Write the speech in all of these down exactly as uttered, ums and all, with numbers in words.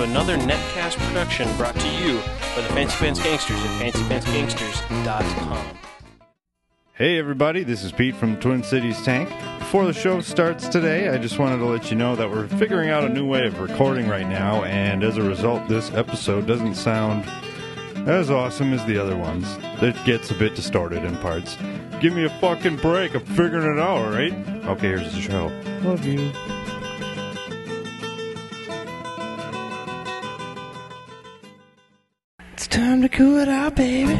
another Netcast production brought to you by the Fancy Pants Gangsters at fancy pants gangsters dot com. Hey everybody, this is Pete from Twin Cities Tank. Before the show starts today, I just wanted to let you know that we're figuring out a new way of recording right now, and as a result, this episode doesn't sound as awesome as the other ones. It gets a bit distorted in parts. Give me a fucking break, I'm figuring it out, alright? Okay, here's the show. Love you. It's time to cool it out, baby.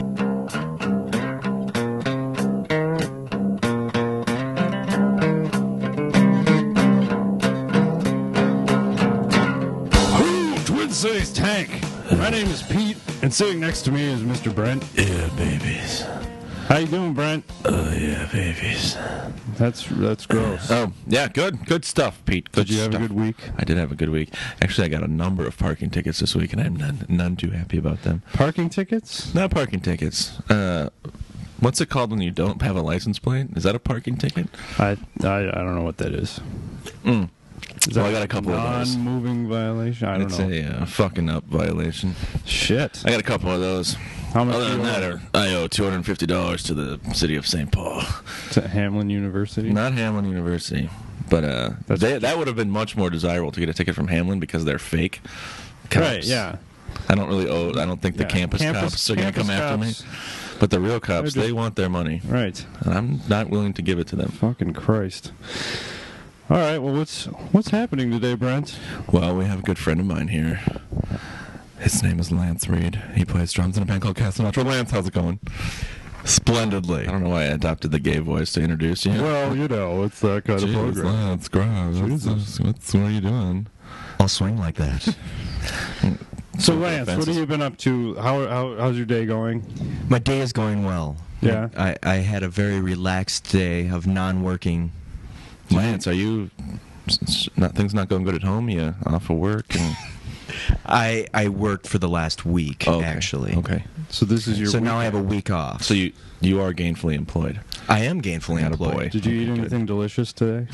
Twin Cities Tank. My name is Pete, and sitting next to me is Mister Brent. Yeah, babies. How you doing, Brent? Oh, yeah, babies. That's that's gross. Oh, yeah, good. Good stuff, Pete. Good Did you have stuff. a good week? I did have a good week. Actually, I got a number of parking tickets this week, and I'm none, none too happy about them. Parking tickets? Not parking tickets. Uh, what's it called when you don't have a license plate? Is that a parking ticket? I I, I don't know what that is. Mm. Is Well, that I got a couple of those. non-moving violation? I don't It's know. a uh, fucking up violation. Shit. I got a couple of those. How much Other do than you that, owe? or I owe two hundred fifty dollars to the city of Saint Paul. To Hamlin University? Not Hamlin University, but uh, That's- they, that would have been much more desirable to get a ticket from Hamlin because they're fake cops. Right, yeah. I don't really owe. I don't think the Yeah. campus, Campus- cops are going to campus come after cops. me. But the real cops, They're they just- want their money, Right. and I'm not willing to give it to them. Fucking Christ. All right, well, what's what's happening today, Brent? Well, we have a good friend of mine here. His name is Lance Reed. He plays drums in a band called Castanatra. Lance, how's it going? Splendidly. I don't know why I adopted the gay voice to introduce you. Well, you know, it's that kind of Jeez, program. Lance, gross. What's, Jesus. what's, what are you doing? I'll swing like that. So, No Lance, what offenses. have you been up to? How, how How's your day going? My day is going well. Yeah. I, I had a very relaxed day of non-working. Lance, are you... s- s- Not, things not going good at home? You off of work? And, I I worked for the last week, Oh, okay. actually. Okay. So this is your So now I weekend. have a week off. So you you are gainfully employed. I am gainfully Atta employed. boy. Did you eat Okay, good. anything delicious today?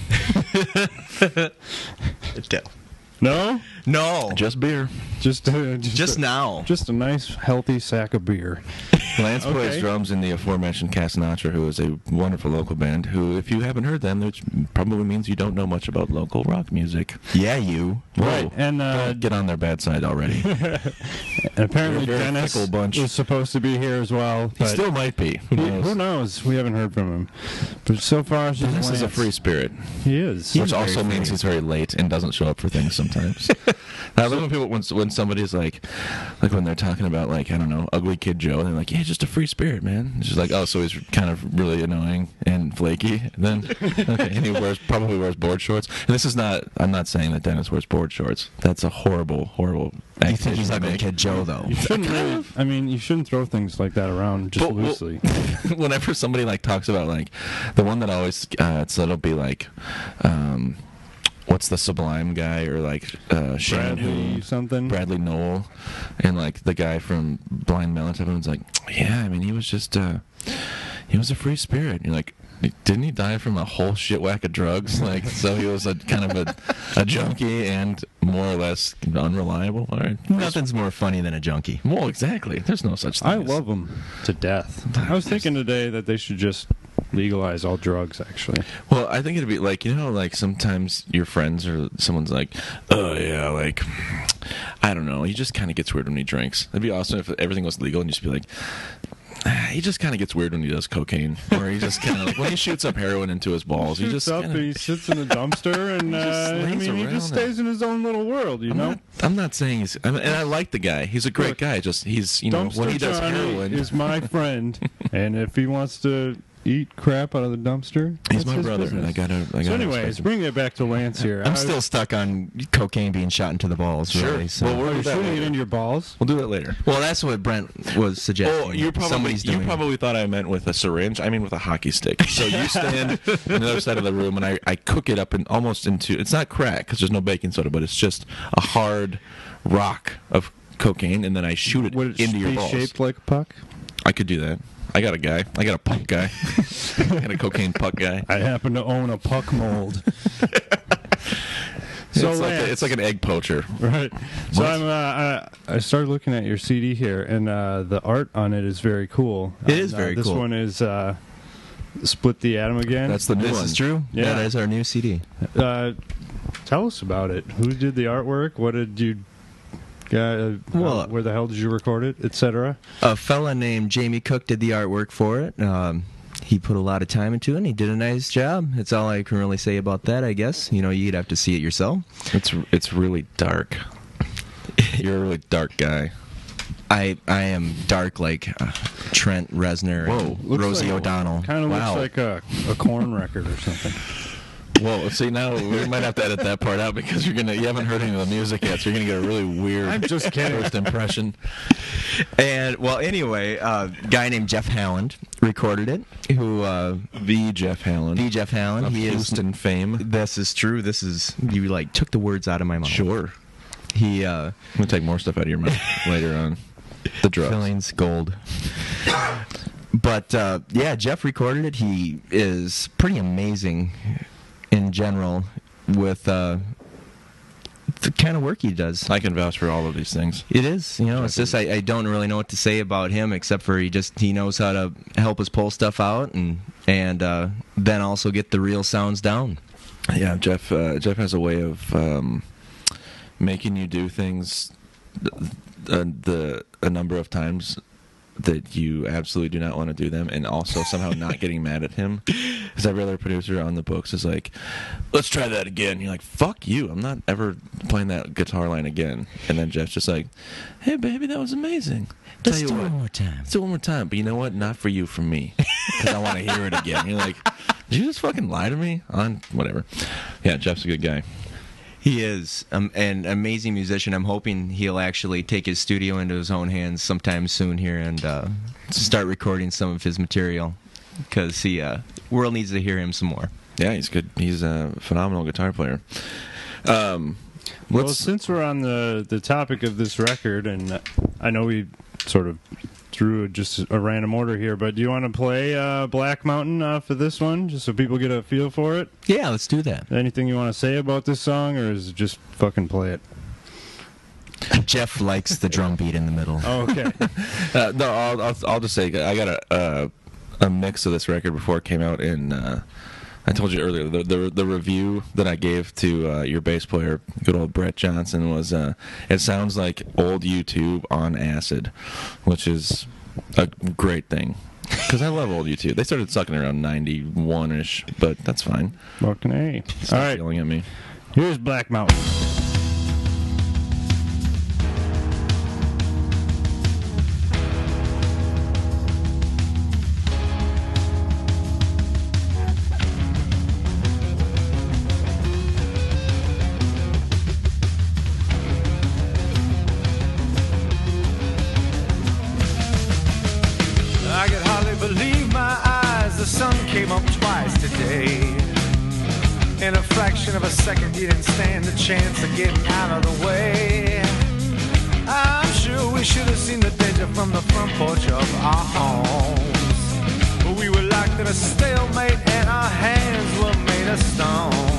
No. No? No. Just beer. Just uh, just, Just a, now. Just a nice, healthy sack of beer. Lance Okay. plays drums in the aforementioned Castanatra, who is a wonderful local band, who, if you haven't heard them, which probably means you don't know much about local rock music. Yeah, you. Whoa. Right, and, uh, Don't get on their bad side already. And apparently You're a very Dennis fickle bunch. is supposed to be here as well. He but still might be. Who he- knows? who knows? We haven't heard from him. But so far, it's just Dennis is a Lance. free spirit, He is. which also means he's very late and doesn't show up for things sometimes. I love when people when when somebody's like, like when they're talking about like I don't know, Ugly Kid Joe, and they're like, yeah, just a free spirit, man. It's just like, oh, so he's kind of really annoying and flaky. And then okay, and he wears probably wears board shorts. And this is not. I'm not saying that Dennis wears board shorts. That's a horrible, horrible. You think he's accusation to Ugly make. Kid Joe, though? You shouldn't really, I mean, you shouldn't throw things like that around just But- well, loosely. Whenever somebody like talks about like the one that always uh, so it'll be like um what's the Sublime guy or like uh Shane Bradley who something. Bradley Noel and like the guy from Blind Melon, everyone's like, yeah, I mean he was just uh he was a free spirit. You're like, didn't he die from a whole shit whack of drugs? Like, so he was a kind of a, a junkie and more or less unreliable. All right. Nothing's more funny than a junkie. Well, exactly. There's no such thing. I as- love them to death. I was thinking today that they should just legalize all drugs, actually. Well, I think it'd be like, you know, like sometimes your friends or someone's like, oh, yeah, like, I don't know. He just kind of gets weird when he drinks. It'd be awesome if everything was legal and you just be like, ah, he just kind of gets weird when he does cocaine. Or he just kind of, like, when he shoots up heroin into his balls, he Shoots just up kind and he of. sits in a dumpster, and just uh, I lays mean, he just around stays in his own little world, you I'm know? not, I'm not saying he's, I mean, and I like the guy. He's a great Look, guy. Just, he's, you know, Dumpster when he does Johnny heroin. is my friend, and if he wants to eat crap out of the dumpster, He's that's my his brother. business. And I gotta, I gotta So, respect anyways, him. bringing it back to Lance here. I'm I- still stuck on cocaine being shot into the balls. Sure. Really, so. Well, Oh, we're you're that shooting it later. into your balls? We'll do that later. Well, that's what Brent was suggesting. Oh, you probably Somebody's you doing it. probably thought I meant with a syringe. I mean with a hockey stick. So you stand on the other side of the room, and I, I cook it up and almost into. It's not crack because there's no baking soda, but it's just a hard rock of cocaine, and then I shoot it Would it into your be balls. shaped like a puck? I could do that. I got a guy. I got a puck guy. I got a cocaine puck guy. I happen to own a puck mold. So it's, like Lance- a, it's like an egg poacher. Right. So What? I'm. Uh, I, I started looking at your C D here, and uh, the art on it is very cool. It is And, uh, very this cool. This one is uh, Split the Atom Again. That's the new This one. is true. Yeah. That is our new C D. Uh, tell us about it. Who did the artwork? What did you? Uh, Well, uh, where the hell did you record it, et cetera? A fella named Jamie Cook did the artwork for it. Um, he put a lot of time into it, and he did a nice job. That's all I can really say about that, I guess. You know, you'd have to see it yourself. It's it's really dark. You're a really dark guy. I I am dark like uh, Trent Reznor Whoa. and Looks Rosie like- O'Donnell. Kind of Wow. looks like a, a corn record or something. Well, see now we might have to edit that part out because you're gonna you haven't heard any of the music yet, so you're gonna get a really weird I'm just kidding. first impression. And, well, anyway, uh, a guy named Jeff Howland recorded it, who, uh, The Jeff Hallen. the Jeff Howland, of he Houston fame. is, this is true, this is, you, like, took the words out of my mouth. Sure. He, uh, I'm gonna take more stuff out of your mouth later on. The drugs. Fillings gold. But, uh, yeah, Jeff recorded it. He is pretty amazing in general with, uh, the kind of work he does. I can vouch for all of these things. It is, you know, it's just I, I don't really know what to say about him except for he just he knows how to help us pull stuff out and and uh, then also get the real sounds down. Yeah, Jeff. Uh, Jeff has a way of um, making you do things uh, the a number of times that you absolutely do not want to do them, and also somehow not getting mad at him. Because every other producer on the books is like, "Let's try that again." You're like, "Fuck you! I'm not ever playing that guitar line again." And then Jeff's just like, "Hey, baby, that was amazing. Let's Tell you do it what, one more time. Let's do it one more time." But you know what? Not for you, for me, because I want to hear it again. You're like, "Did you just fucking lie to me?" On whatever. Yeah, Jeff's a good guy. He is um, an amazing musician. I'm hoping he'll actually take his studio into his own hands sometime soon here and uh, start recording some of his material because he uh, world needs to hear him some more. Yeah, he's good. He's a phenomenal guitar player. Um, Well, let's since we're on the, the topic of this record, and I know we sort of threw just a random order here, but do you want to play uh, Black Mountain uh, for this one, just so people get a feel for it? Yeah, let's do that. Anything you want to say about this song, or is it just fucking play it? Jeff likes the drum beat in the middle. Oh, okay. uh, no, I'll, I'll I'll just say I got a uh, a mix of this record before it came out in. Uh, I told you earlier the, the the review that I gave to uh, your bass player, good old Brett Johnson, was uh, it sounds like old YouTube on acid, which is a great thing because I love old YouTube. They started sucking around ninety-one ish, but that's fine. Fucking A. Stop All right, yelling at me. here's Black Mountain. I could hardly believe my eyes. The sun came up twice today. In a fraction of a second, you didn't stand a chance of getting out of the way. I'm sure we should have seen the danger from the front porch of our homes. But we were locked in a stalemate and our hands were made of stone.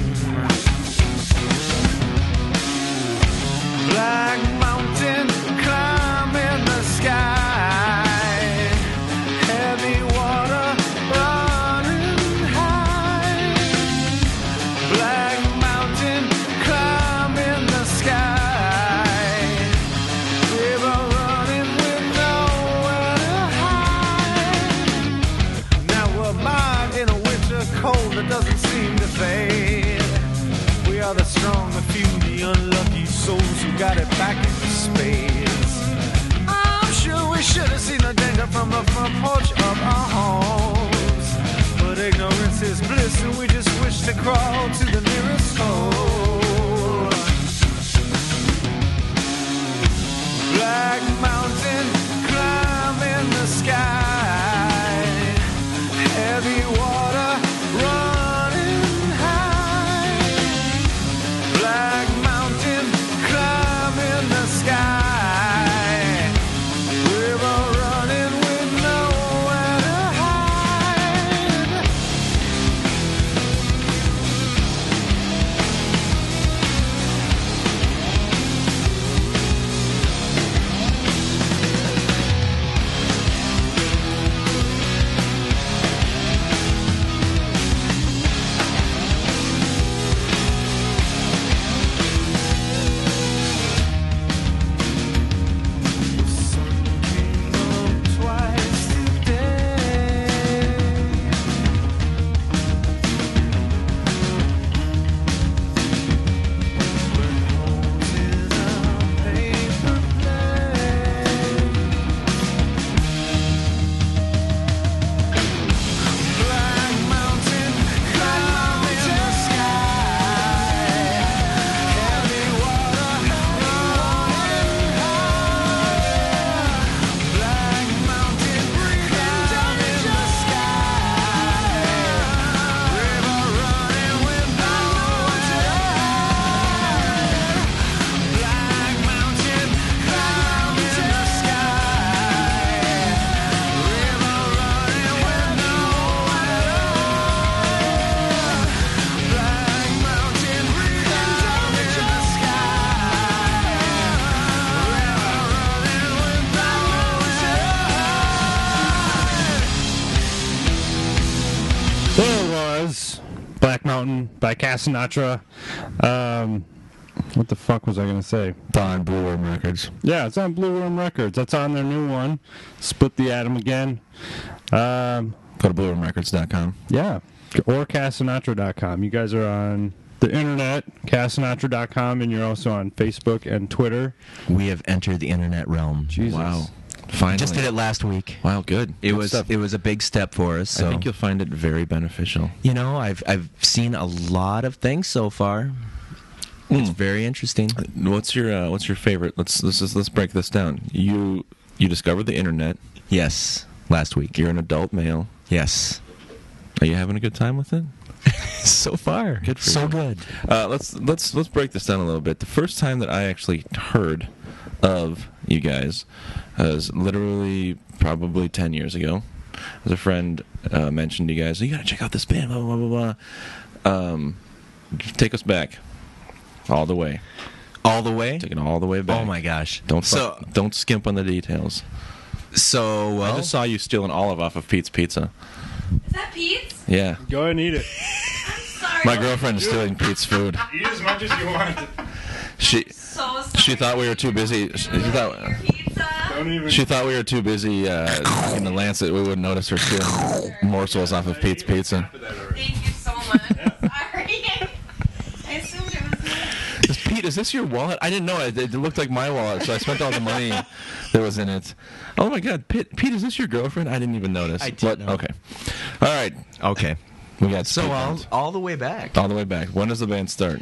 Black mountain climbing the sky. Heavy water running high. Black mountain climbing the sky. River running with nowhere to hide. Now we're mired in a winter cold that doesn't seem to fade. We are the strong, the few, the unlucky souls who got it back into space. I'm sure we should have seen the danger from the front porch of our homes. But ignorance is bliss and we just wish to crawl to the nearest hole. Black mountain climbing the sky. Heavy water running high. Black mountain climbing the sky. River running with nowhere to hide. was Black Mountain by Cass Sinatra. Um, what the fuck was I going to say? It's on Blue Worm Records. Yeah, it's on Blue Worm Records. That's on their new one, Split the Atom Again. Um, Go to blue worm records dot com. yeah, or cass sinatra dot com. You guys are on the internet, cass sinatra dot com, and you're also on Facebook and Twitter. We have entered the internet realm. Jesus. Wow. Finally. Just did it last week. Wow, good. It Good was stuff. it was a big step for us. So. I think you'll find it very beneficial. You know, I've I've seen a lot of things so far. It's Mm. very interesting. What's your uh, What's your favorite? Let's let's just, let's break this down. You you discovered the internet. Yes, last week. You're an adult male. Yes. Are you having a good time with it? So far, Good for so you. good. Uh, let's let's let's break this down a little bit. The first time that I actually heard of you guys was literally probably ten years ago. As a friend uh, mentioned to you guys, you gotta check out this band, blah blah blah blah. blah. Um, take us back, all the way, All the way. taking all the way back. Oh my gosh. Don't So fuck, don't skimp on the details. so I well. just saw you steal an olive off of Pete's Pizza. Is that Pete's? Yeah, Go ahead and eat it. I'm sorry. my girlfriend is stealing Pete's food. Eat as much as you want. She So sorry. she thought we were too busy. She thought. Pizza. Don't even. She thought we were too busy uh, in the Lancet. We wouldn't notice her stealing morsels off of Pete's Pizza. Thank you so much. Sorry. I assumed it was me. Is, Pete, is this your wallet? I didn't know it. It looked like my wallet, so I spent all the money that was in it. Oh my God, Pete, Pete, is this your girlfriend? I didn't even notice. I did What? know. Okay. All right. Okay. We got So Pete all, Bones. all the way back. all the way back. When does the band start?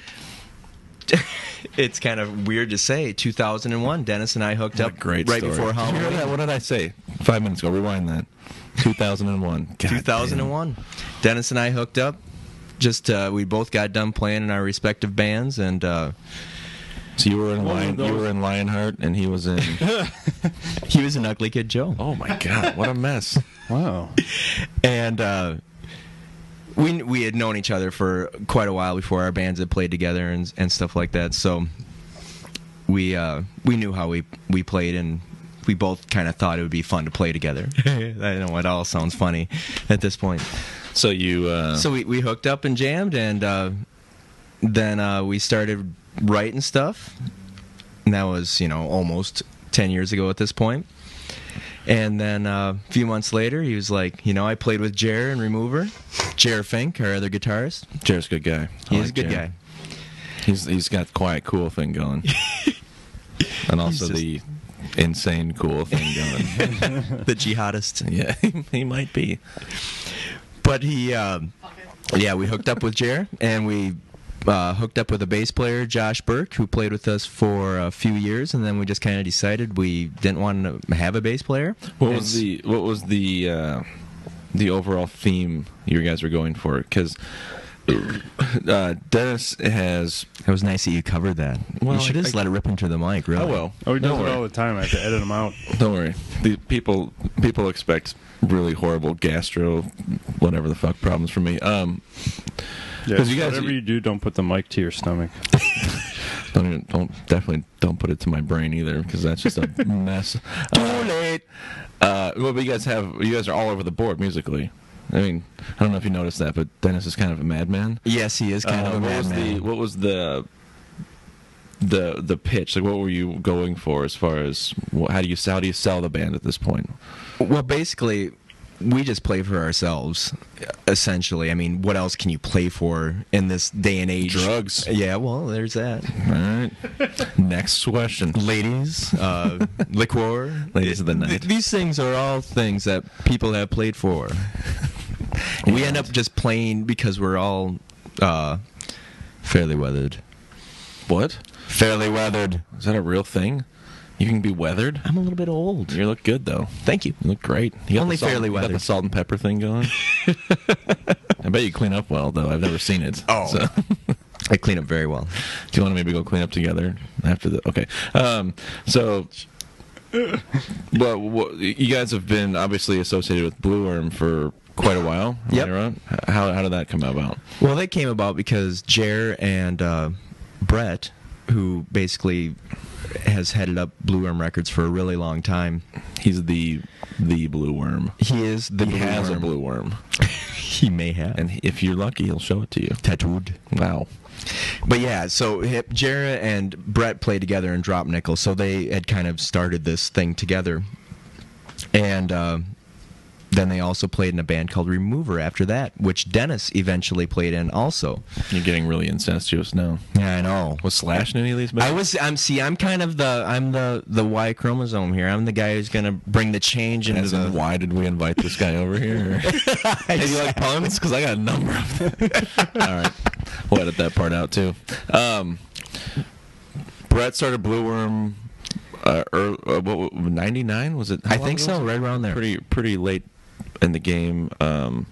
It's kind of weird to say. two thousand one, Dennis and I hooked What up a great right story. before Did you hear Halloween. that? What did I say? Five minutes ago. Rewind that. two thousand one. God two thousand one. Dennis and I hooked up. Just uh, we both got done playing in our respective bands, and uh, damn. So you were in What were Lion, you those? were in Lionheart, and he was in. he was an Ugly Kid Joe. Oh my God! What a mess. Wow. And uh, we we had known each other for quite a while before our bands had played together and and stuff like that. So we uh, we knew how we we played, and we both kind of thought it would be fun to play together. I know it all sounds funny at this point. So you. Uh, So we, we hooked up and jammed, and uh, then uh, we started writing stuff. And that was, you know, almost ten years ago at this point. And then uh, a few months later, he was like, you know, I played with Jer and Remover. Jer Fink, our other guitarist. Jared's a good guy. I He's like a good Jared. guy. He's he's got the quiet, cool thing going, and also just- the insane, cool thing going. The jihadist. Yeah, he, he might be. But he, uh, yeah, we hooked up with Jer, and we uh, hooked up with a bass player, Josh Burke, who played with us for a few years, and then we just kind of decided we didn't want to have a bass player. What And was the what was the uh, the overall theme you guys were going for? Because uh, Dennis has. It was nice that you covered that. Well, you should I- have just I- let it rip into the mic, really. Oh well. Oh, he does Don't it worry. all the time. I have to edit him out. Don't worry. The people people expect really horrible gastro, whatever the fuck problems from me. Um, Yeah, 'Cause you guys- whatever you do, don't put the mic to your stomach. Don't even, don't definitely don't put it to my brain either, because that's just a mess. Too late. Uh, well, but you guys have you guys are all over the board musically. I mean, I don't know if you noticed that, but Dennis is kind of a madman. Yes, he is kind Uh, of a what was madman. the what was the the the pitch? Like, what were you going for as far as wh- how do you how do you sell the band at this point? Well, basically, we just play for ourselves, essentially. I mean, what else can you play for in this day and age? Drugs. Yeah, well, there's that. All right. Next question. Ladies, uh, liqueur. Ladies of the Th- night. These things are all things that people have played for. We end up just playing because we're all uh, fairly weathered. What? Fairly weathered. Is that a real thing? You can be weathered. I'm a little bit old. You look good though. Thank you. You look great. You got Only the salt, fairly you got the weathered. salt and pepper thing going. I bet you clean up well though. I've never seen it. Oh. So, I clean up very well. do you want to maybe go clean up together after the? Okay. Um. So. Well, what, you guys have been obviously associated with Blue Worm for quite a while. Am I Yep. right? How how did that come about? Well, they came about because Jer and uh, Brett, who basically has headed up Blue Worm Records for a really long time. He's the the Blue Worm. He is the he Blue has Worm. a blue worm. He may have. And if you're lucky, he'll show it to you. Tattooed. Wow. But yeah, so Hip, Jarrah and Brett played together in Drop Nickel, so they had kind of started this thing together. And uh, then they also played in a band called Remover after that, which Dennis eventually played in also. You're getting really incestuous now. Yeah, I know. Was Slash in any of these bands? I was. I'm. See, I'm kind of the. I'm the the Y chromosome here. I'm the guy who's gonna bring the change into As the. in, why did we invite this guy over here? Hey, do you like puns? Because I got a number of them. All right. We'll edit that part out, too. Um, Brett started Blue Worm, uh, er, uh, what, ninety-nine? Was it? How I long think ago was so. it? Right around there. Pretty, pretty late in the game. Um,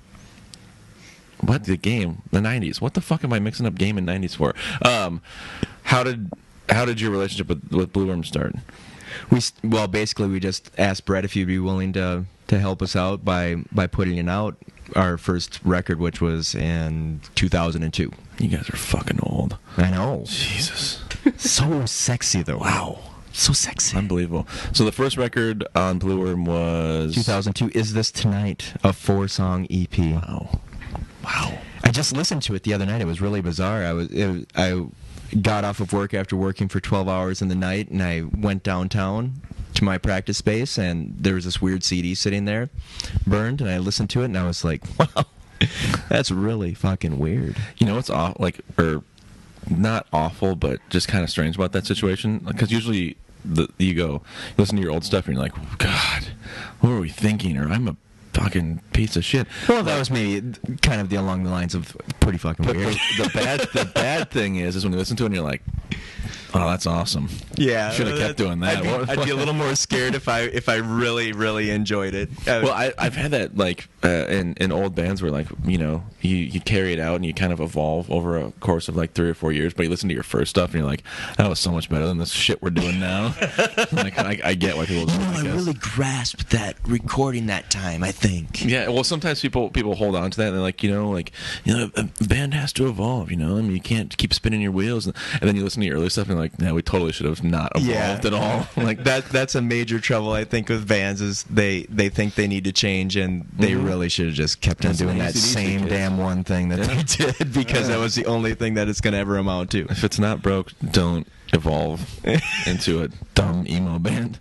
what? The game? The nineties. What the fuck am I mixing up game and nineties for? Um, how did how did your relationship with, with Blue Worm start? We s- well, basically, we just asked Brett if he'd be willing to to help us out by by putting it out our first record, which was in two thousand two. You guys are fucking old. I know. Jesus. So sexy though. Wow. So sexy. Unbelievable. So the first record on Blue Worm was two thousand two. Is This Tonight? A four-song E P. Wow. Wow. I just listened to it the other night. It was really bizarre. I was, it was I got off of work after working for twelve hours in the night, and I went downtown to my practice space, and there was this weird C D sitting there, burned, and I listened to it, and I was like, wow, that's really fucking weird. You know what's off, like, or not awful, but just kind of strange about that situation? Because usually the, you go, you listen to your old stuff, and you're like, God, what were we thinking? Or I'm a fucking piece of shit. Well, that was maybe kind of the along the lines of pretty fucking But weird. the, the bad, the bad thing is, is when you listen to it, and you're like, oh, that's awesome. Yeah, Should have kept doing that. I'd be, What- I'd be a little more scared if I if I really really enjoyed it. Uh, Well, I, I've had that like uh, in in old bands where like you know you you carry it out and you kind of evolve over a course of like three or four years, but you listen to your first stuff and you're like, that was so much better than this shit we're doing now. Like I, I get why people do you it. know, I I guess. really grasped that recording that time. I think. Yeah, well, sometimes people people hold on to that and they're like, you know, like you know, a band has to evolve. You know, I mean, you can't keep spinning your wheels. And, and then you listen to your early stuff and you're like, no, we totally should have not evolved at all. Like that that's a major trouble I think with bands is they they think they need to change and they Mhm. really should have just kept on That's doing an that A C D C same kid. damn one thing that Yeah. they did because that was the only thing that it's going to ever amount to. If it's not broke, don't evolve into a dumb emo band.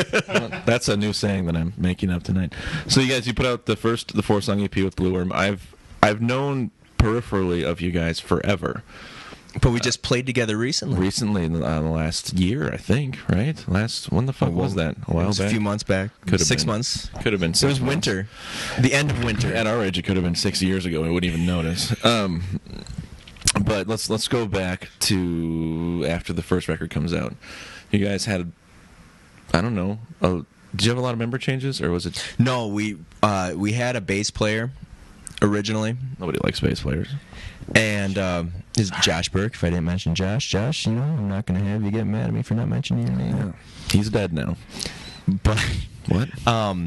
That's a new saying that I'm making up tonight. So you guys, you put out the first, the four song E P with Blue Worm. I've I've known peripherally of you guys forever. But we just played together recently. Recently, in the, uh, the last year, I think, right? Last when the fuck was that? A while It was back. a few months back. Could have Six been. months. Could have been. It Six was months. winter. The end of winter. At our age, it could have been six years ago. We wouldn't even notice. Um, but let's let's go back to after the first record comes out. You guys had, I don't know. A, did you have a lot of member changes, or was it No, we uh, we had a bass player originally, nobody likes bass players? and um, is Josh Burke. If I didn't mention Josh, Josh, you know, I'm not going to have you get mad at me for not mentioning your name. He's dead now. But What? um,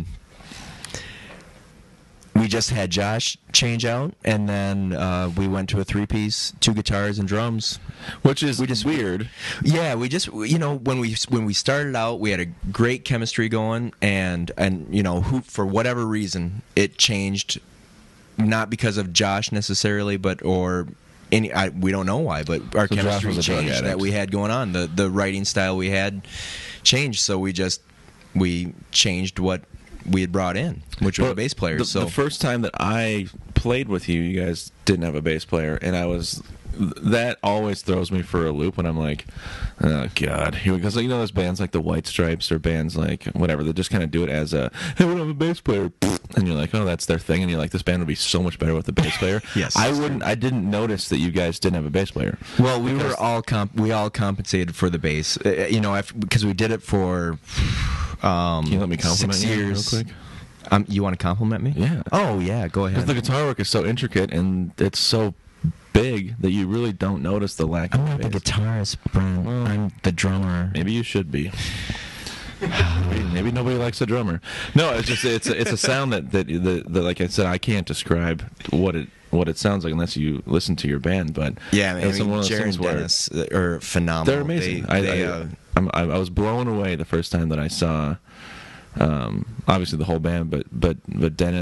we just had Josh change out, and then uh, we went to a three-piece, two guitars and drums. Which is We just- weird. Yeah, we just you know when we when we started out, we had a great chemistry going, and and you know who for whatever reason it changed, not because of Josh necessarily, but or any I, we don't know why, but our So Josh chemistry was a drug changed that addict. we had going on. The the writing style we had changed, so we just we changed what we had brought in, which was But a bass player. The, so the first time that I played with you, you guys didn't have a bass player, and I was. That always throws me for a loop when I'm like, oh god, here because you know those bands like the White Stripes or bands like whatever they just kind of do it as a hey we don't have a bass player, and you're like oh that's their thing, and you're like this band would be so much better with a bass player. Yes, I that's wouldn't. I didn't notice that you guys didn't have a bass player. Well, we Because- were all comp- we all compensated for the bass, uh, you know, after, because we did it for um, Can you let me compliment six you real years. quick? Um, you want to compliment me? Yeah. Oh yeah, go Because ahead. the guitar work is so intricate and it's so big that you really don't notice the lack I'm of not the bass. guitarist, Brent. Well, I'm the drummer. Maybe you should be. maybe, maybe nobody likes a drummer. No, it's just it's a, it's a sound that, that that that like I said I can't describe what it what it sounds like unless you listen to your band. But Yeah, man, I it's mean, one of those Jared things and where Dennis uh, are phenomenal. they're amazing. They, I, they, I, uh, I'm, I, I was blown away the first time that I saw, um, obviously the whole band, but but but Dennis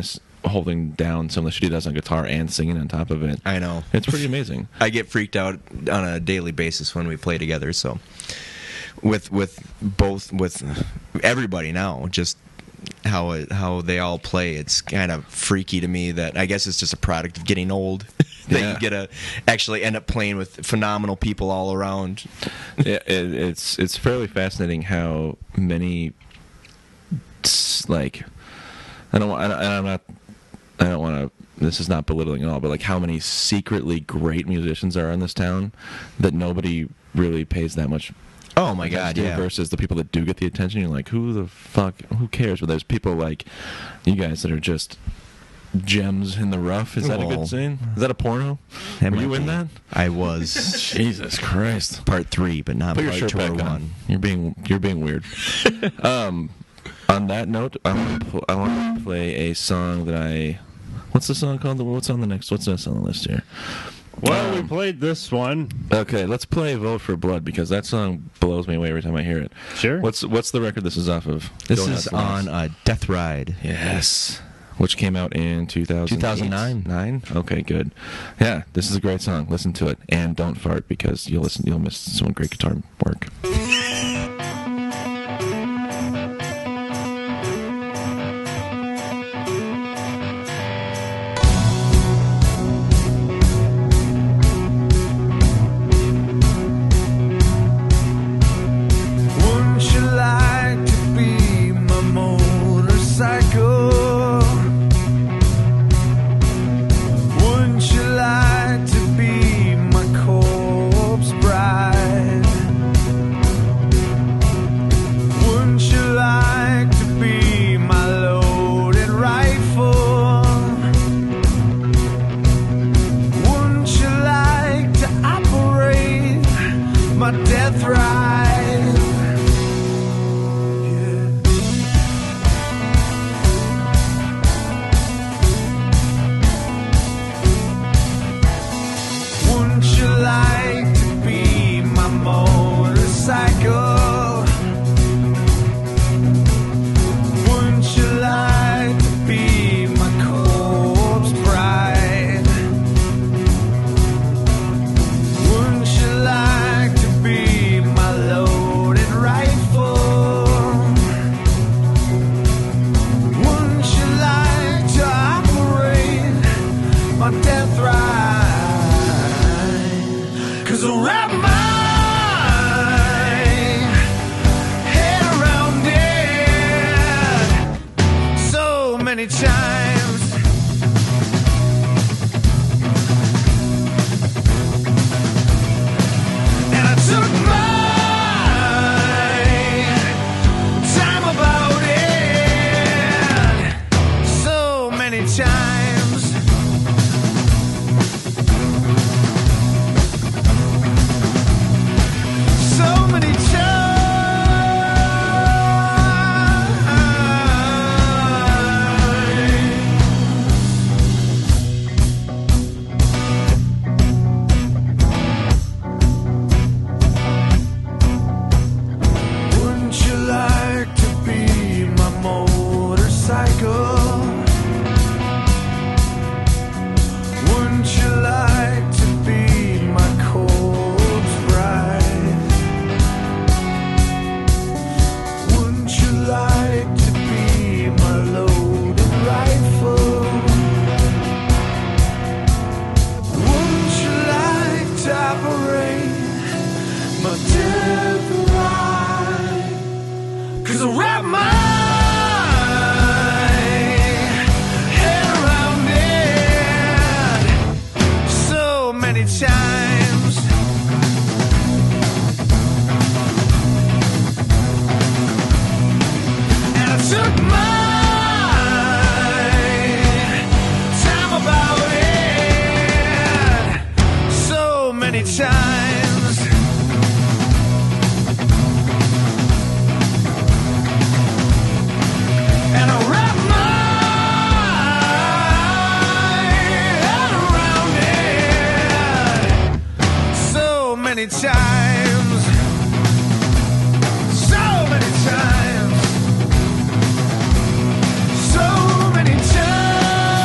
holding down some of the shit he does on guitar and singing on top of it. I know. It's pretty amazing. I get freaked out on a daily basis when we play together. So, with with both with everybody now, just how it, how they all play, it's kind of freaky to me. That I guess it's just a product of getting old. that Yeah. you get to actually end up playing with phenomenal people all around. Yeah, it, it's it's fairly fascinating how many s- like I don't want, and I'm not I don't want to. This is not belittling at all, but like how many secretly great musicians are in this town that nobody really pays that much. Oh my God! attention to Yeah. Versus the people that do get the attention, you're like, who the fuck? Who cares? But there's people like you guys that are just gems in the rough. Is that a Well, good saying? Is that a porno? That Were might you in be. that? I was Jesus Christ! part three, but not Put your part shirt two back or on. one. You're being you're being weird. um, on that note, I want to pl- I want to play a song that I. What's the song called? What's on the next? What's this on the list here? Well, Um, we played this one. Okay, let's play "Vote for Blood" because that song blows me away every time I hear it. Sure. What's what's the record this is off of? This Going is Out to Lost. on uh, Death Ride. Yes. Which came out in two thousand two thousand nine. Nine? Okay, good. Yeah, this is a great song. Listen to it, and don't fart because you'll listen. You'll miss some great guitar work. Wouldn't you like to be my motorcycle? Wouldn't you like to be my corpse bride? Wouldn't you like to be my loaded rifle? Wouldn't you like to operate my death ride? Yeah. Wouldn't you like to be my motorcycle? Wouldn't you like to be my corpse bride? Wouldn't you like to be my loaded rifle? Wouldn't you like to operate my death ride? 'Cause I wrap my head around it so many times. And I took my time about it so many times. So many times. Wouldn't you like to be my motorcycle? Wouldn't you like to be my corpse bride? Wouldn't you like to be my loaded rifle? Wouldn't you like to operate my death ride? 'Cause I wrap my head around it so many times. And I took my time about it so many times. And I wrap my head around it so many times. So many times. So many times.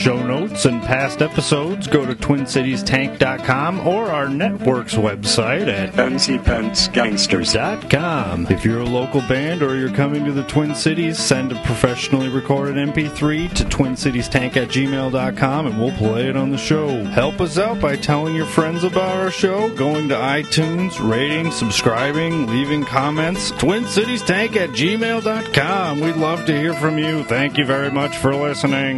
show notes and past episodes, go to twin cities tank dot com or our network's website at Fancy Pants Gangsters. dot com. If you're a local band or you're coming to the Twin Cities, send a professionally recorded M P three to twin cities tank at gmail dot com and we'll play it on the show. Help us out by telling your friends about our show, going to iTunes, rating, subscribing, leaving comments. twin cities tank at gmail dot com. We'd love to hear from you. Thank you very much for listening.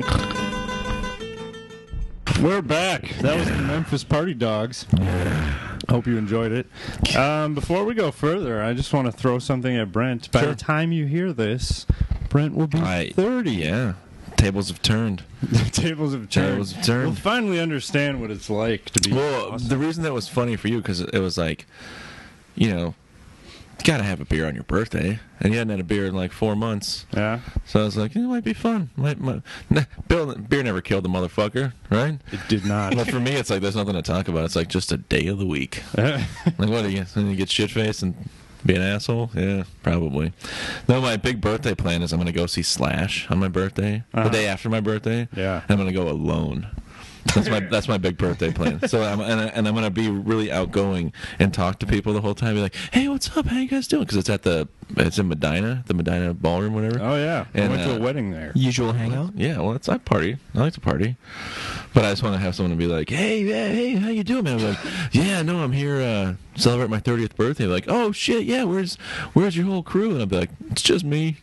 We're back. That was the Memphis Party Dogs. Hope you enjoyed it. Um, before we go further, I just want to throw something at Brent. By Sure. the time you hear this, Brent will be I- thirty. Yeah. Tables have turned. Tables have turned. Tables have turned. We'll finally understand what it's like to be Well, awesome. the reason that was funny for you, because it was like, you know, you got to have a beer on your birthday. And you hadn't had a beer in like four months. Yeah, So I was like, it might be fun. Might, might. Nah, Bill, beer never killed the motherfucker, right? it did not. But for me, it's like there's nothing to talk about. It's like just a day of the week. Like, what do you, then you get shit faced and be an asshole? Yeah, probably. No, my big birthday plan is I'm going to go see Slash on my birthday, Uh-huh. the day after my birthday. Yeah. I'm going to go alone. That's my that's my big birthday plan. So I'm and, I, and I'm gonna be really outgoing and talk to people the whole time. Be like, hey, what's up? How you guys doing? Because it's at the it's in Medina, the Medina Ballroom, whatever. Oh yeah, I And, went to uh, a wedding there. Usual hangout? Yeah, well, it's I party. I like to party, but I just want to have someone to be like, "Hey, yeah, hey, how you doing, man?" I'm like, "Yeah, no, I'm here uh, celebrate my thirtieth birthday." Like, "Oh shit, yeah, where's where's your whole crew?" And I'll be like, "It's just me,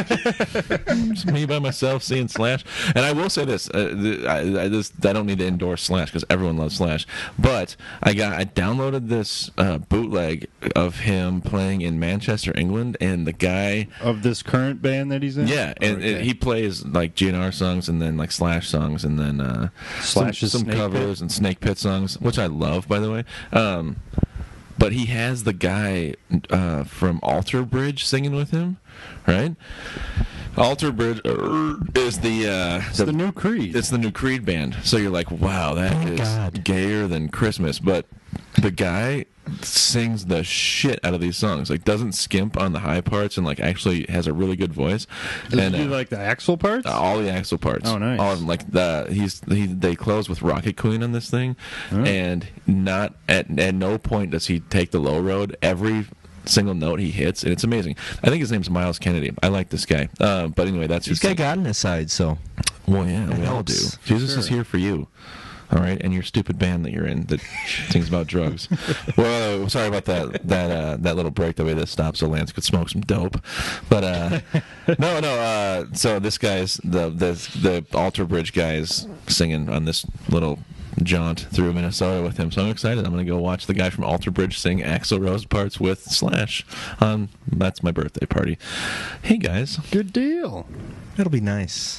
just me by myself seeing Slash." And I will say this: uh, th- I, I just I don't need to endorse Slash because everyone loves Slash, but I got I downloaded this uh, bootleg of him playing in Manchester, England, and the guy. Of this current band that he's in. Yeah, and, Okay. and he plays like G N R songs and then like Slash songs and then uh, Slash's some, some Snake covers Pit. and Snake Pit songs, which I love, by the way. Um, but he has the guy uh, from Alter Bridge singing with him, right? Alter Bridge uh, is the, uh, It's the new Creed. it's the new Creed band. So you're like, wow, that Thank is God. gayer than Christmas. But the guy sings the shit out of these songs. Like, doesn't skimp on the high parts and like actually has a really good voice. Does and he do uh, like the Axl parts? all the Axl parts. Oh, nice. All of them. Like the he's he they close with Rocket Queen on this thing, Oh. and not at at no point does he take the low road. Every single note he hits, and it's amazing. I think his name's Miles Kennedy. I like this guy. Uh, but anyway, that's This his guy got on his side, so. Well, yeah, It we all do. helps. Jesus is Sure. here for you. All right, and your stupid band that you're in that sings about drugs. Well, uh, sorry about that that uh, that little break that we had to stop so Lance could smoke some dope. But uh, no, no. Uh, so this guy's the the the Alter Bridge guys singing on this little jaunt through Minnesota with him. So I'm excited. I'm going to go watch the guy from Alter Bridge sing Axl Rose parts with Slash. On that's my birthday party. Hey guys, Good deal. That'll be nice.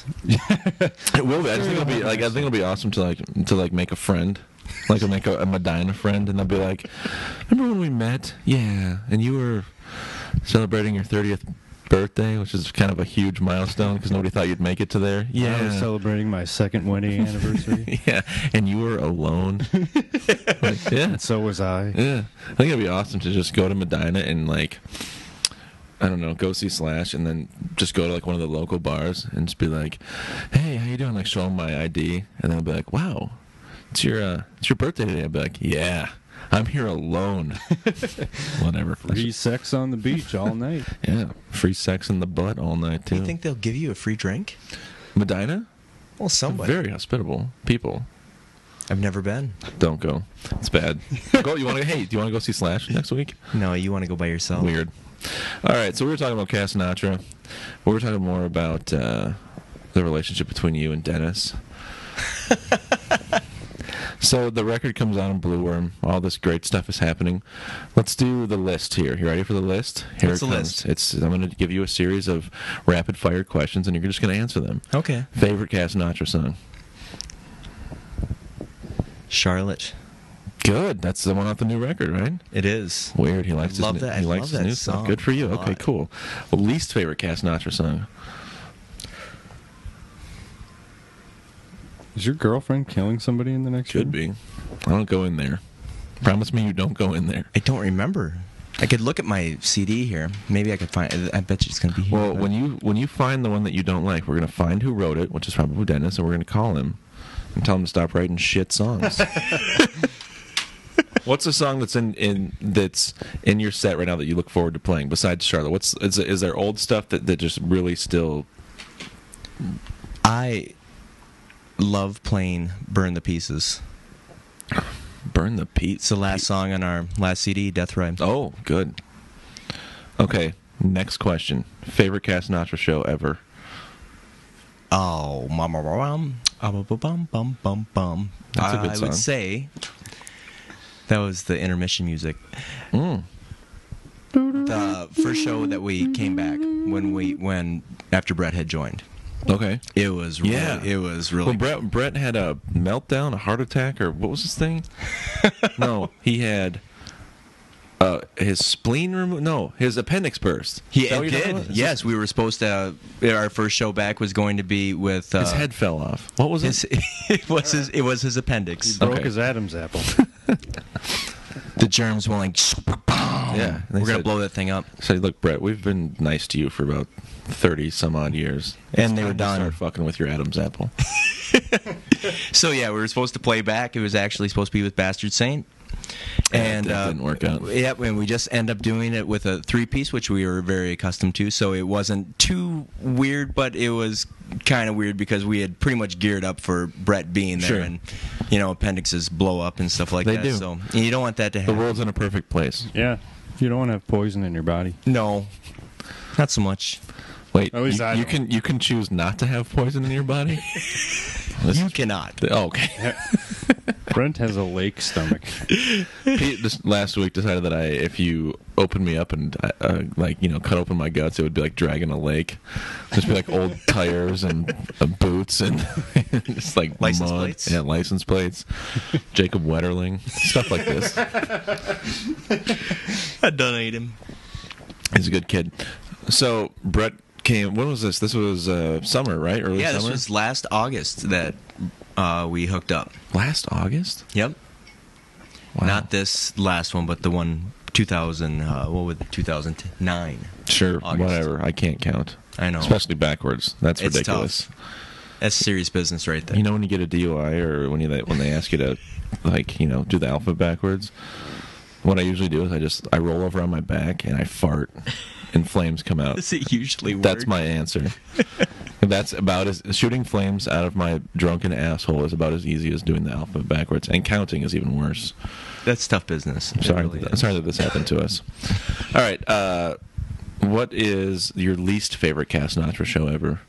it will be. I just think it'll be like I think it'll be awesome to like to like make a friend, like to make a, a Medina friend, and they'll be like, "Remember when we met? Yeah, and you were celebrating your thirtieth birthday, which is kind of a huge milestone because nobody thought you'd make it to there. I was Yeah, celebrating my second wedding anniversary. yeah, and you were alone. Like, yeah, And so was I. yeah. I think it'd be awesome to just go to Medina and like. I don't know, go see Slash, and then just go to like one of the local bars and just be like, "Hey, how you doing?" Like show them my I D, and then I'll be like, "Wow, it's your uh, it's your birthday today." I'll be like, "Yeah, I'm here alone." Whatever. Free sex on the beach all night. Yeah, free sex in the butt all night Do too. you think they'll give you a free drink? Medina? Well, somebody. Very hospitable people. I've never been. Don't go. It's bad. Go. You want to? Hey, do you want to go see Slash next week? No, you want to go by yourself. Weird. All right, so we were talking about Cass Sinatra. We were talking more about uh, the relationship between you and Dennis. So the record comes out on Blue Worm. All this great stuff is happening. Let's do the list here. You ready for the list? Here What's it the comes. list? It's I'm going to give you a series of rapid fire questions, and you're just going to answer them. Okay. Favorite Cass Sinatra song? Charlotte. Good. That's the one off the new record, right? It is. Weird. He likes I love his, that. He I likes love his that new stuff. song Good for you. a Okay, lot. cool. Least favorite Cass Sinatra song? Is your girlfriend killing somebody in the next Could room? be. I don't go in there. Promise me you don't go in there. I don't remember. I could look at my C D here. Maybe I could find. I bet you it's gonna be here. Well, but- when you when you find the one that you don't like, we're gonna find who wrote it, which is probably Dennis, and we're gonna call him, and tell them to stop writing shit songs. What's a song that's in, in that's in your set right now that you look forward to playing besides Charlotte? What's is, is there old stuff that, that just really still? I love playing "Burn the Pieces." Burn the Pete. It's the last song on our last C D, Death Rhyme. Oh, good. Okay, next question. Favorite Cast Sinatra show ever? Oh, mama, bum, bum, bum, bum, bum, bum. That's a good I song. would say that was the intermission music. Mm. The first show that we came back when we when after Brett had joined. Okay. It was really, Yeah. it was really Well, Brett Brett had a meltdown, a heart attack, or what was his thing? No, he had uh, his spleen removed. No, his appendix burst. He Is that what it you're talking did. about? Is Yes, we were supposed to. Uh, our first show back was going to be with uh, His head fell off. What was His, it? it was his. It was his appendix. Broke Okay. his Adam's apple. The germs were like. Yeah, they we're gonna said- blow that thing up. So look, Brett, we've been nice to you for about thirty some odd years, And It's they were time to done. Start fucking with your Adam's apple. So yeah, we were supposed to play back. It was actually supposed to be with Bastard Saint, and that uh, didn't work out. Yeah, and we just end up doing it with a three-piece, which we were very accustomed to. So it wasn't too weird, but it was kind of weird because we had pretty much geared up for Brett being there, Sure. and you know, appendixes blow up and stuff like They that. do. So and you don't want that to The happen. world's in a perfect place. Yeah. You don't want to have poison in your body. No, not so much. Wait, At least you, I you don't. can you can choose not to have poison in your body. You cannot. Oh, okay. Brent has a lake stomach. Pete just last week decided that I, if you open me up and uh, uh, like you know cut open my guts, it would be like dragging a lake. Just be like old tires and uh, boots and just like License mud. plates? Yeah, license plates. Jacob Wetterling, stuff like this. I donate him. He's a good kid. So Brett came. When was this? This was uh, summer, right? Early Yeah, this summer. was last August that uh, we hooked up. Last August. Yep. Wow. Not this last one, but the one two thousand. Uh, what was it, two thousand nine? Sure, August. whatever. I can't count. I know. Especially backwards. That's It's ridiculous. tough. That's serious business right there. You know when you get a D U I or when you when they ask you to like you know do the alphabet backwards. What I usually do is I just I roll over on my back and I fart, and flames come out. Does it usually work? That's my answer. That's about as shooting flames out of my drunken asshole is about as easy as doing the alphabet backwards, and counting is even worse. That's tough business. I'm It sorry, really that, is. sorry that this happened to us. All right, uh, what is your least favorite Cast Sinatra show ever?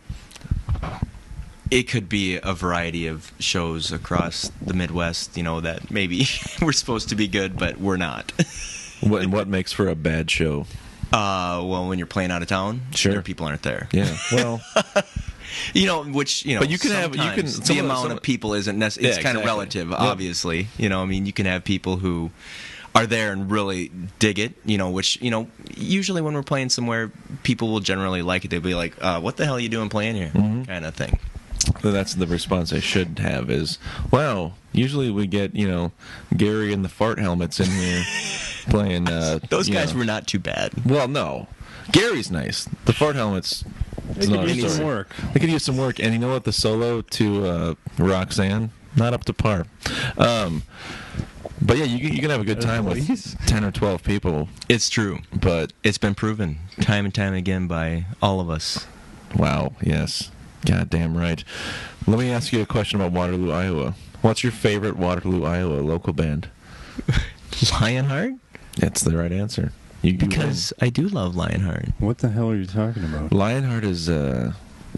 It could be a variety of shows across the Midwest, you know, that maybe we're supposed to be good, but we're not. What, and what makes for a bad show? Uh, well, when you're playing out of town, Sure. their people aren't there. Yeah, well, You know, which, you know, But you can have- you can- sometimes some the of the- amount some- of people isn't necessarily, it's Yeah, kind of exactly. relative, Yep. obviously. You know, I mean, you can have people who are there and really dig it, you know, which, you know, usually when we're playing somewhere, people will generally like it. They'll be like, uh, what the hell are you doing playing here? Mm-hmm. Kind of thing. that's the response I should have is, wow, usually we get, you know, Gary and the fart helmets in here playing. Uh, Those you guys know. were not too bad. Well, no. Gary's nice. The fart helmets. They it's could another use some story. work. They could use some work. And you know what? The solo to uh, Roxanne, not up to par. Um, but yeah, you, can- you can have a good time with Please? ten or twelve people. It's true. But, It's been proven time and time again by all of us. wow, yes. Goddamn right. Let me ask you a question about Waterloo, Iowa. What's your favorite Waterloo, Iowa local band? Lionheart? That's the right answer. You, you Because I do love Lionheart. What the hell are you talking about? win. Lionheart is uh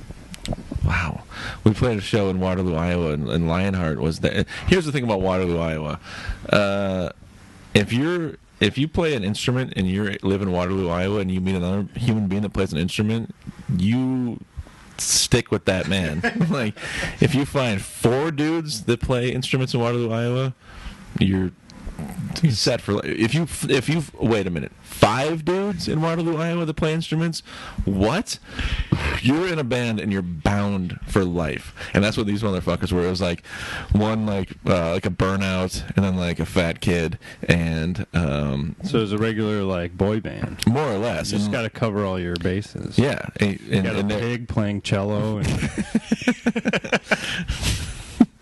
wow. We played a show in Waterloo, Iowa, and, and Lionheart was there. Here's the thing about Waterloo, Iowa. Uh, if you're if you play an instrument and you live in Waterloo, Iowa, and you meet another human being that plays an instrument, you stick with that man. Like, if you find four dudes that play instruments in Waterloo, Iowa, you're set for life. If you if you wait a minute, five dudes in Waterloo, Iowa that play instruments, what? You're in a band and you're bound for life. And that's what these motherfuckers were. It was like one like uh, like a burnout, and then like a fat kid, and um, So it's a regular like boy band. more or less. You just And- got to cover all your bases. yeah, and, You and, got a and they're- pig playing cello and an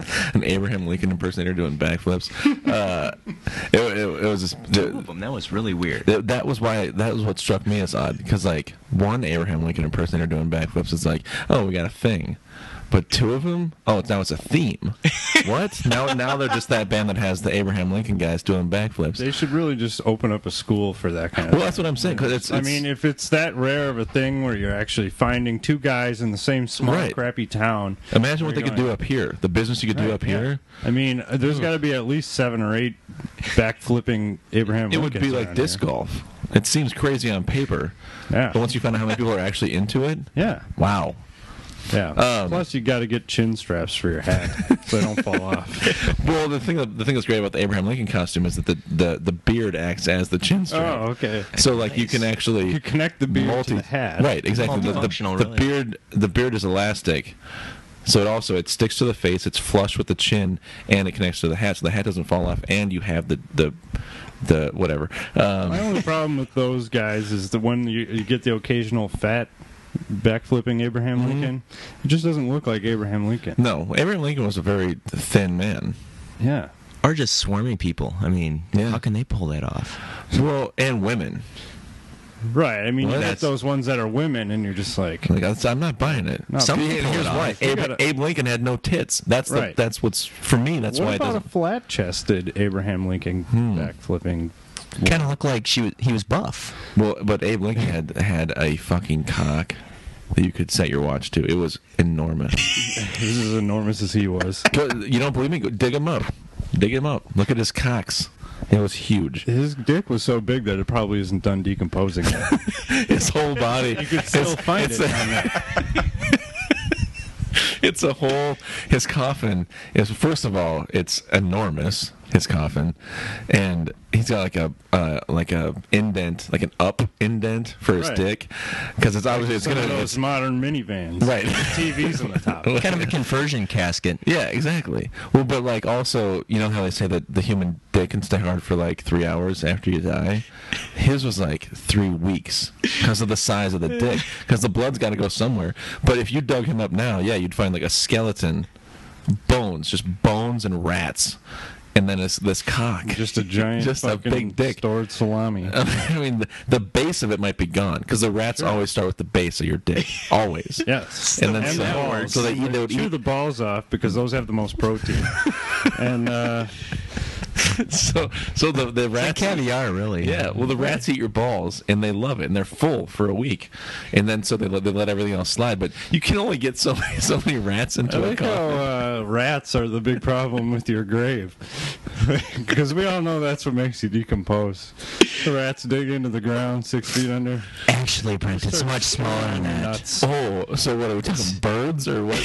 Abraham Lincoln impersonator doing backflips. Uh, it, it, it was just, Two of them. That was really weird. That, that was why. That was what struck me as odd because like one Abraham Lincoln impersonator doing backflips is like, oh, we got a thing. But two of them, oh, now it's a theme. What? Now, now they're just that band that has the Abraham Lincoln guys doing backflips. They should really just open up a school for that kind of Well, thing. that's what I'm saying. Cause it's, I it's, mean, if it's that rare of a thing where you're actually finding two guys in the same small, Right. crappy town. imagine what where they you're could do going- up here. The business you could do Right, up yeah. here. I mean, uh, there's got to be at least seven or eight backflipping Abraham It would Lincolns be like around disc here. golf. It seems crazy on paper, Yeah. but once you find out how many people are actually into it, Yeah. wow. Yeah. Um, Plus, you got to get chin straps for your hat so they don't fall off. Well, the thing that, the thing that's great about the Abraham Lincoln costume is that the, the, the beard acts as the chin strap. Oh, okay. So like you can actually You connect the beard multi- to the hat. Right, exactly. The, the, Multifunctional, the really. beard the beard is elastic. So it also it sticks to the face, it's flush with the chin, and it connects to the hat, so the hat doesn't fall off, and you have the the the whatever. Um, My only problem with those guys is that when you, you get the occasional fat backflipping Abraham Mm-hmm. Lincoln, it just doesn't look like Abraham Lincoln. no, Abraham Lincoln was a very thin man. Yeah. Or just swarmy people. I mean, Yeah. how can they pull that off? Well, and women. Right. I mean, Well, you get that's- those ones that are women, and you're just like, Like that's, I'm not buying it. No, Some people people Here's pull it why. off. You Abe, gotta- Abe Lincoln had no tits. That's the, Right. that's what's for me. That's what why it about a doesn't. flat-chested Abraham Lincoln Hmm. backflipping? Kind of looked like she was, he was buff. Well, but Abe Lincoln had had a fucking cock that you could set your watch to. It was enormous. This is as enormous as he was. Go- you don't believe me? Go, dig him up. Dig him up. Look at his cocks. It was huge. His dick was so big that it probably isn't done decomposing yet. His whole body. You could still it's, find it's it A, on there. it's a whole. His coffin is first of all, it's enormous. His coffin, and he's got like a uh, like a indent, like an up indent for his Right. dick, because it's obviously it's Some gonna of those it's, modern minivans. Right. With T Vs on the top. Kind of a conversion casket. Yeah, exactly. Well, but like also, you know how they say that the human dick can stay hard for like three hours after you die? His was like three weeks because of the size of the dick. Because the blood's got to go somewhere. But if you dug him up now, yeah, you'd find like a skeleton, bones, just bones and rats, and then this this cock. Just a giant Just a fucking big dick. stored salami. I mean, the, the base of it might be gone because the rats always start with the base of your dick, always. Yes. And then and so, the balls. so they, eat- they would chew eat the balls off because those have the most protein. and uh, so so the the It's like rats caviar, really. Yeah, well, the rats eat your balls, and they love it, and they're full for a week, and then so they let, they let everything else slide. But you can only get so many, so many rats I into a like how coffin. uh, rats are the big problem with your grave. Because we all know that's what makes you decompose. The rats dig into the ground six feet under. Actually, Brent, it's much smaller than that. Nuts. Oh, so what are we talking? Birds or what?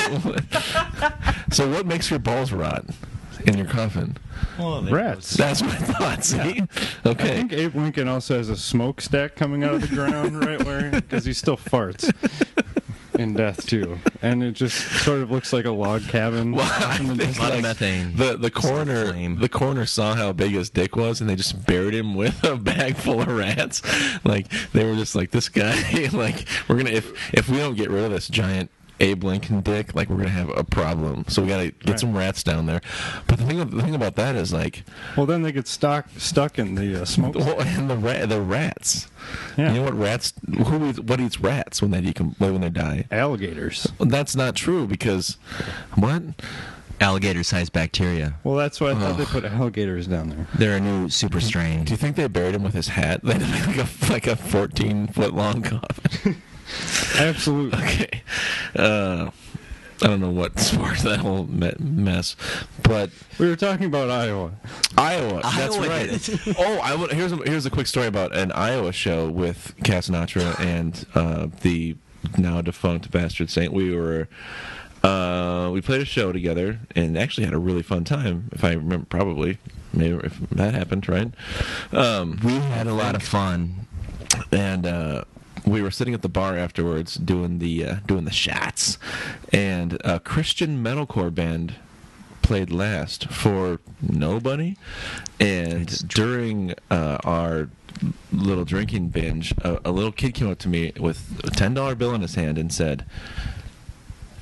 So what makes your balls rot in your coffin? Rats. That's what I thought. See, I okay. think Abe Lincoln also has a smokestack coming out of the ground right where, because he still farts in death too, and it just sort of looks like a log cabin. Well, off in the I think distance. A lot of like, methane. The the coroner flame. the coroner saw how big his dick was, and they just buried him with a bag full of rats. Like they were just like, this guy, like we're gonna if if we don't get rid of this giant Abe Lincoln dick, like we're gonna have a problem. So we gotta get Right. some rats down there. But the thing the thing about that is like, Well, then they get stuck stuck in the uh, smoke. well, and the rat the rats. Yeah. You know what rats? Who eats, what eats rats when they decom- when they die? Alligators. Well, that's not true because what? Alligator-sized bacteria. Well, that's why I thought they put alligators down there. They're a new super strain. Do you think they buried him with his hat? They had like a like a fourteen foot long coffin. Absolutely. Okay. Uh, I don't know what sparked that whole me- mess, but We were talking about Iowa. Iowa. That's Iowa right. did it. oh, I would, here's a, here's a quick story about an Iowa show with Cass Sinatra and uh, the now defunct Bastard Saint. We were uh, we played a show together and actually had a really fun time. If I remember, probably maybe if that happened, right? Um, We had a lot of fun. and uh, we were sitting at the bar afterwards doing the uh, doing the shots, and a Christian metalcore band played last for nobody, and during uh, our little drinking binge, a, a little kid came up to me with a ten dollar bill in his hand and said,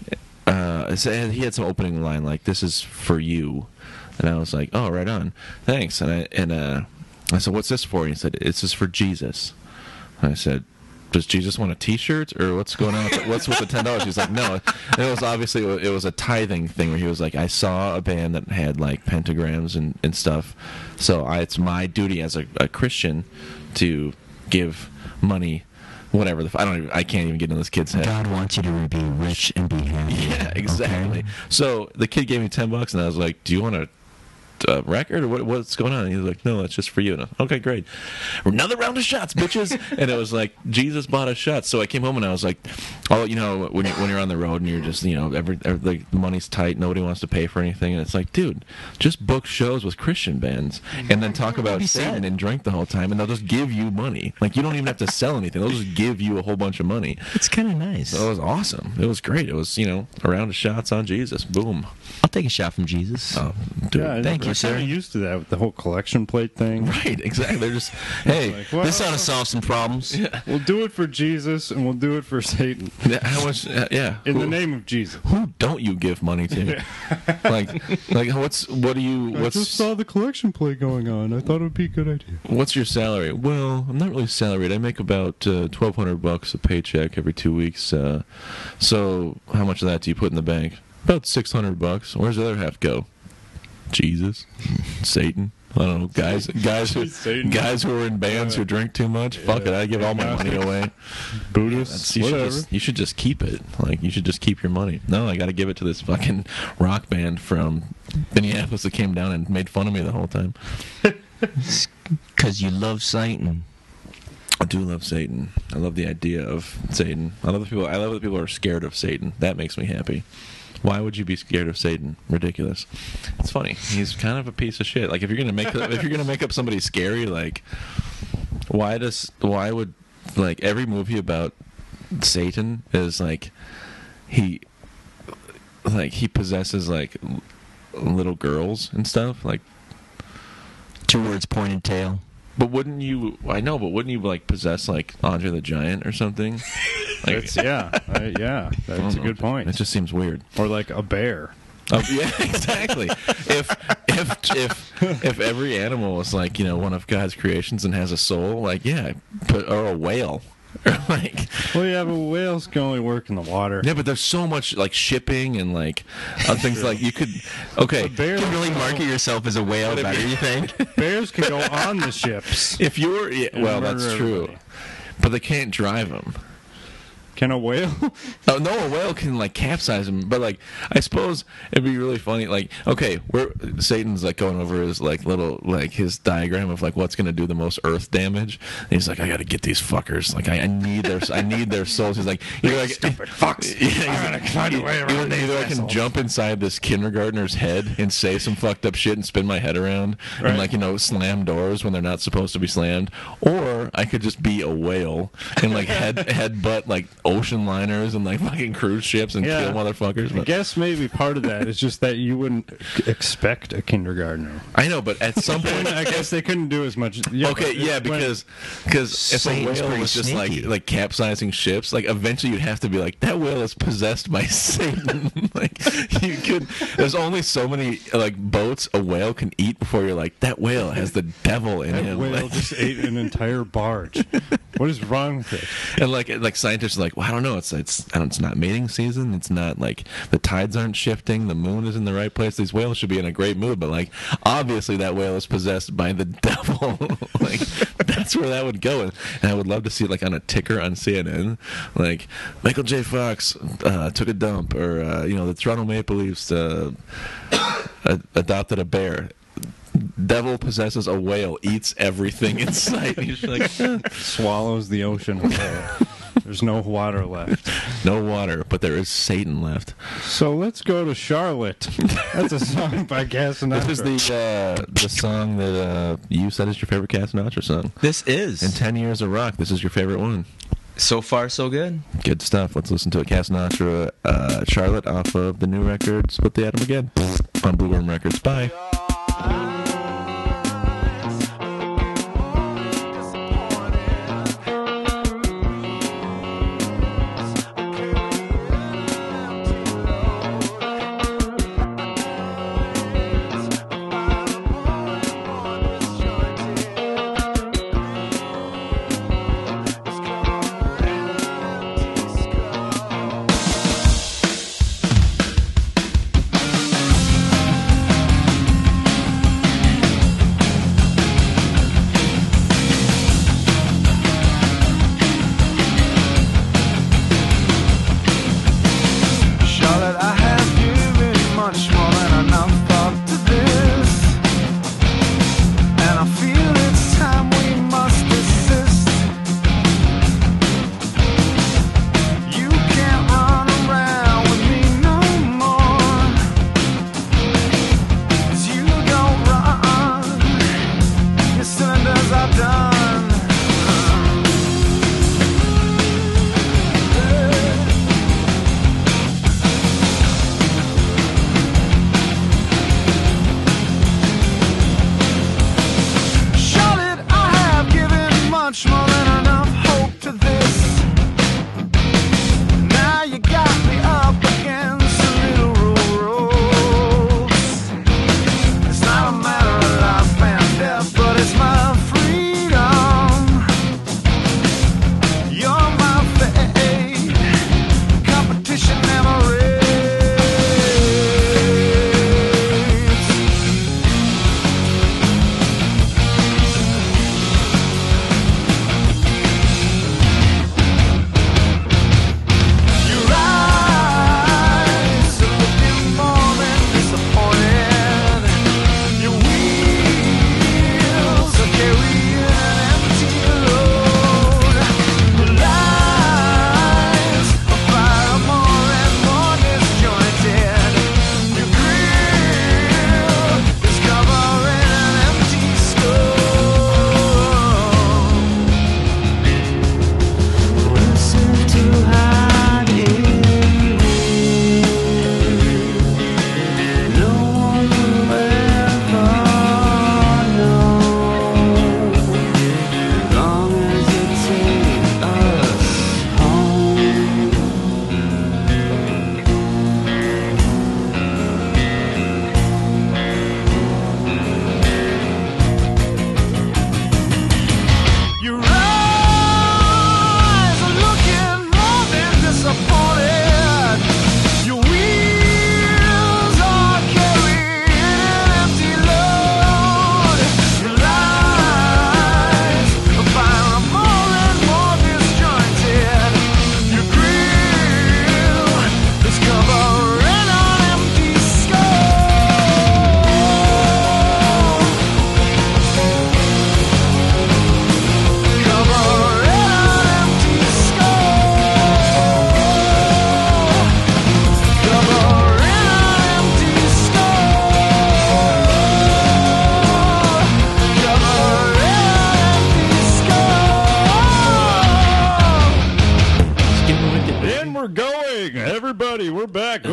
uh, so he had some opening line like, "This is for you," and I was like, "Oh, right on, thanks." And I and uh, I said, "What's this for?" And he said, "It's just for Jesus." And I said, "Does Jesus want a T-shirt, or what's going on? With the, what's with the ten dollars?" He's like, "No." And it was obviously it was a tithing thing where he was like, "I saw a band that had like pentagrams and, and stuff, so I, it's my duty as a, a Christian to give money." Whatever the f- I don't even I can't even get in this kid's head. God wants you to be rich and be happy. Yeah, exactly. Okay? So the kid gave me ten bucks, and I was like, "Do you want a, a record, or what, what's going on?" And he was like, "No, that's just for you." And I, okay, great. Another round of shots, bitches. And it was like Jesus bought us shots. So I came home and I was like, "Oh, you know, when you when you're on the road and you're just, you know, every, every like the money's tight, nobody wants to pay for anything." And it's like, dude, just book shows with Christian bands and then talk about Satan and drink the whole time, and they'll just give you money. Like you don't even have to sell anything; they'll just give you a whole bunch of money. It's kind of nice. So it was awesome. It was great. It was, you know, a round of shots on Jesus. Boom. I'll take a shot from Jesus. Oh, dude. Yeah, I Thank never- you, sir. I'm kinda used to that with the whole collection plate thing. Right, exactly. They're just, hey, Like, well, This ought to solve some problems. we'll do it for Jesus and we'll do it for Satan yeah, how much? Uh, yeah, in who, the name of Jesus. who don't you give money to? like, like what's what do you? I What's just saw the collection plate going on. I thought it would be a good idea. what's your salary? Well, I'm not really salaried. I make about uh, twelve hundred bucks a paycheck every two weeks. Uh, so how much of that do you put in the bank? About six hundred bucks. Where's the other half go? Jesus, Satan. I don't know, guys, guys who, Satan. guys who are in bands who drink too much. Fuck it, I give all my money away. Buddhists, You should, whatever. just, you should just keep it. Like, you should just keep your money. No, I got to give it to this fucking rock band from Minneapolis that came down and made fun of me the whole time. Because you love Satan. I do love Satan. I love the idea of Satan. I love the people. I love that people are scared of Satan. That makes me happy. Why would you be scared of Satan? Ridiculous. It's funny. He's kind of a piece of shit. Like if you're gonna make if you're gonna make up somebody scary, like why does why would like every movie about Satan is like he like he possesses like l- little girls and stuff like. Two words, pointed tail. But wouldn't you? I know, but wouldn't you like possess like Andre the Giant or something? Like, That's, yeah, I, yeah, I don't that's a know. good point. It just seems weird. Or like a bear. Oh, yeah, exactly. if if if if every animal was like, you know, one of God's creations and has a soul, like yeah, but or a whale, or like Well, yeah, but whales can only work in the water. yeah, but there's so much like shipping and like uh, things like you could okay. Bears, You can really market yourself as a whale But if better, you- you think? bears can go on the ships. If you were yeah, And well, murder that's true, everybody. but they can't drive them. Can a whale? Oh no, a whale can like capsize him, but like I suppose it'd be really funny. Like okay, we're Satan's like going over his like little like his diagram of like what's gonna do the most Earth damage. And he's like, I gotta get these fuckers. Like I, I need their I need their souls. He's like, you're like stupid fucks. Yeah, I'm gonna find a way around either, these either I can assholes. jump inside this kindergartner's head and say some fucked up shit and spin my head around Right. and like you know slam doors when they're not supposed to be slammed, or I could just be a whale and like head headbutt like ocean liners and like fucking cruise ships and Yeah. kill motherfuckers. I But guess maybe part of that is just that you wouldn't expect a kindergartner. I know, but at some point, I guess they couldn't do as much. Yeah, okay, but yeah, when- because because if a Satan's whale pretty was just like sneaky. like capsizing ships, like eventually you'd have to be like that whale is possessed by Satan. Like you could, there's only so many like boats a whale can eat before you're like that whale has the devil in that him. whale Like- just ate an entire barge. What is wrong with it? And like like scientists are like, well, I don't know. It's it's I don't, it's not mating season. It's not like the tides aren't shifting. The moon is in the right place. These whales should be in a great mood. But like obviously that whale is possessed by the devil. Like that's where that would go. And, and I would love to see it like on a ticker on C N N. Like Michael J. Fox uh, took a dump, or uh, you know the Toronto Maple Leafs uh, ad- adopted a bear. Devil possesses a whale, eats everything in sight. And you're just like, eh. Swallows the ocean whole. There's no water left. No water, but there is Satan left. So let's go to Charlotte. That's a song by Cass Sinatra. This is the uh, the song that uh, you said is your favorite Cass Sinatra song. This is. In ten years of rock, this is your favorite one. So far, so good. Good stuff. Let's listen to it. Cass Sinatra, uh, Charlotte, off of the new record, Split the Atom Again, on Blue Worm Records. Bye. Disappointed.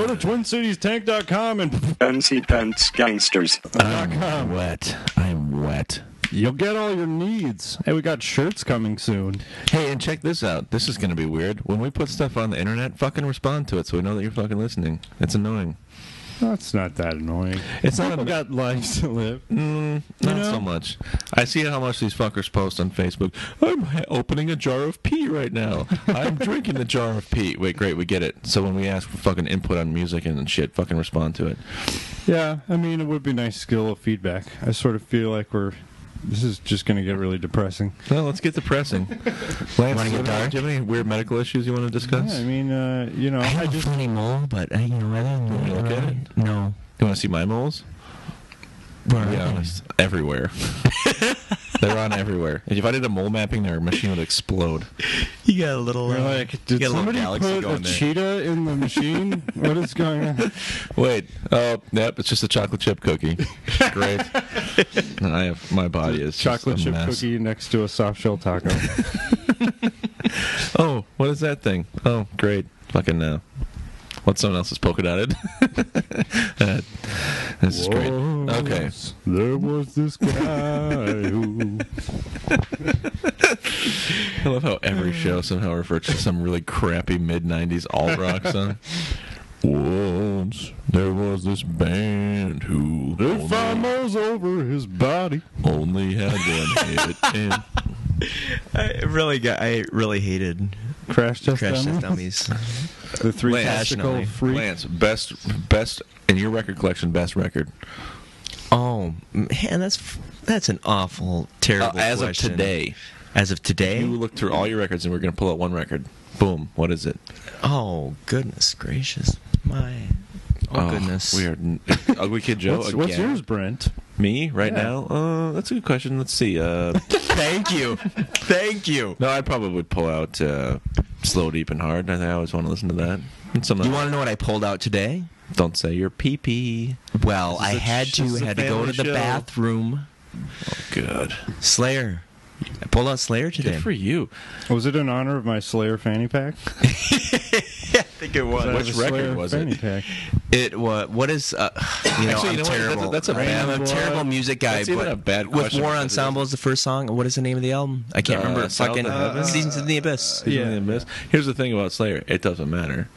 Go to twin cities tank dot com and Fancy Pants Gangsters. I'm wet. I'm wet. you'll get all your needs. Hey, we got shirts coming soon. Hey, and check this out. This is going to be weird. When we put stuff on the internet, fucking respond to it so we know that you're fucking listening. It's annoying. That's not that annoying. It's not People a- got lives to live. Mm, not know? so much. I see how much these fuckers post on Facebook. I'm ha- opening a jar of pee right now. I'm drinking the jar of pee. Wait, great, we get it. So when we ask for fucking input on music and shit, fucking respond to it. Yeah, I mean, it would be nice to get a little feedback. I sort of feel like we're. This is just going to get really depressing. Well, let's get depressing. Lance, Wanna do you get have- dark? do you have any weird medical issues you want to discuss? Yeah, I mean, uh, you know, I I have just. a funny mole, but uh, you know, other than wanna look at it? No. You want to see my moles? Where To be are they? honest, everywhere. They're on everywhere. If I did a mole mapping, their machine would explode. You got a little. You're uh, like, did you got a little somebody galaxy put a going there. cheetah in the machine? What is going on? Wait, oh, yep, it's just a chocolate chip cookie. Great. And I have my body is Chocolate just a chip mess. cookie next to a soft shell taco. Oh, what is that thing? Oh, great. Fucking uh, what's someone else's polka dotted? uh, this is great. Okay. There was this guy who. I love how every show somehow refers to some really crappy mid nineties alt rock song. Once there was this band who They only, fumbles over his body. only had one hit. And I really got. I really hated Crash test Crash dummies. Test Dummies. The three Lance, testicle passionately. freak. Lance, best, best in your record collection, best record Oh man, that's that's an awful, uh, terrible as question. of today. As of today. You look through all your records, and we're going to pull out one record. Boom. What is it? Oh goodness gracious, my. Oh, goodness. We are n- Ugly Kid Joe. What's, again. what's yours, Brent? Me right Yeah. now? Uh, that's a good question. Let's see. Uh, Thank you, thank you. no, I probably would pull out uh, Slow, Deep, and Hard. I think I always want to listen to that. And some You want to know what I pulled out today? Don't say your pee pee. Well, This is I a- had this to is a had to go to family the show. bathroom. Good. Slayer. I pulled out Slayer today. Good for you. Was it in honor of my Slayer fanny pack? I think it was. I have Which a record Slayer was fanny it? Pack. It was. What is? Uh, you know, Actually, I'm you know what? That's a- terrible. that's a bad- I'm a terrible music guy. That's even but a bad with question War because it Ensemble is the first song. What is the name of the album? I can't Uh, remember. South Fucking of Heaven? Seasons in the Abyss. Season of the Abyss. Here's the thing about Slayer. It doesn't matter.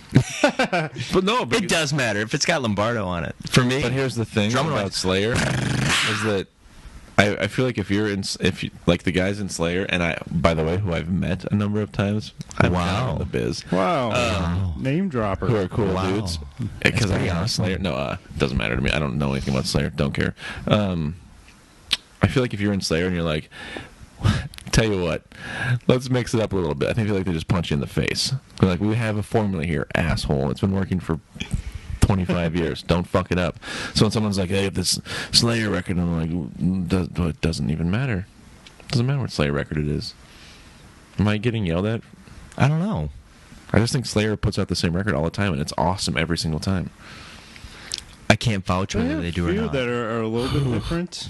But no, but It does matter if it's got Lombardo on it. For me, But here's the thing Drum about roll. Slayer is that I, I feel like if you're in, if you, like the guys in Slayer, and I, by the way, who I've met a number of times, I'm Wow. down in the biz, Wow. Name dropper. who are cool Wow. dudes. Because I pretty am awesome. Slayer. No, uh, doesn't matter to me. I don't know anything about Slayer. Don't care. Um, I feel like if you're in Slayer and you're like, tell you what, let's mix it up a little bit. I think I feel like they just punch you in the face. They're like, we have a formula here, asshole. It's been working for twenty-five years. Don't fuck it up. So when someone's like, hey, this Slayer record, I'm like, "Mm, does, it doesn't even matter. Doesn't matter what Slayer record it is. Am I getting yelled at? I don't know. I just think Slayer puts out the same record all the time, and it's awesome every single time. I can't vouch I whether have they a do or few not. that are, are a little bit different,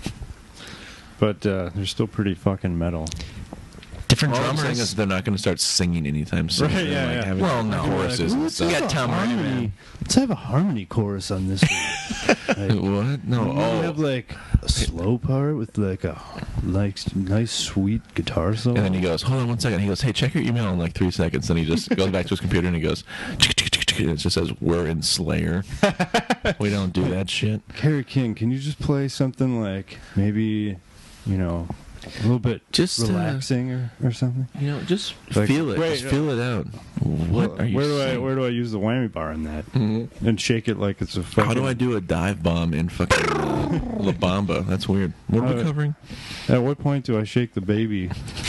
but uh, they're still pretty fucking metal. Different All I'm saying drummers. is they're not going to start singing anytime soon. Right, They're, yeah, like, yeah. having Well, no. choruses and Let's stuff. You got have a Tom Reilly, harmony- man. Let's have a harmony chorus on this one. Like, What? No. we Oh. have like a slow part with like a like nice sweet guitar solo. And then he goes, hold on one second. He goes, hey, check your email in like three seconds. Then he just goes back to his computer and he goes, and it just says, we're in Slayer. We don't do that shit. Carrie King, can you just play something like maybe, you know, a little bit Just, uh, relaxing or, or something? You know, just Like- feel it. Wait, just feel it out. What are you where do I saying? where do I use the whammy bar in that? Mhm. And shake it like it's a fucking. How do I do a dive bomb in fucking uh, La Bamba? That's weird. What are we Uh, covering? At what point do I shake the baby?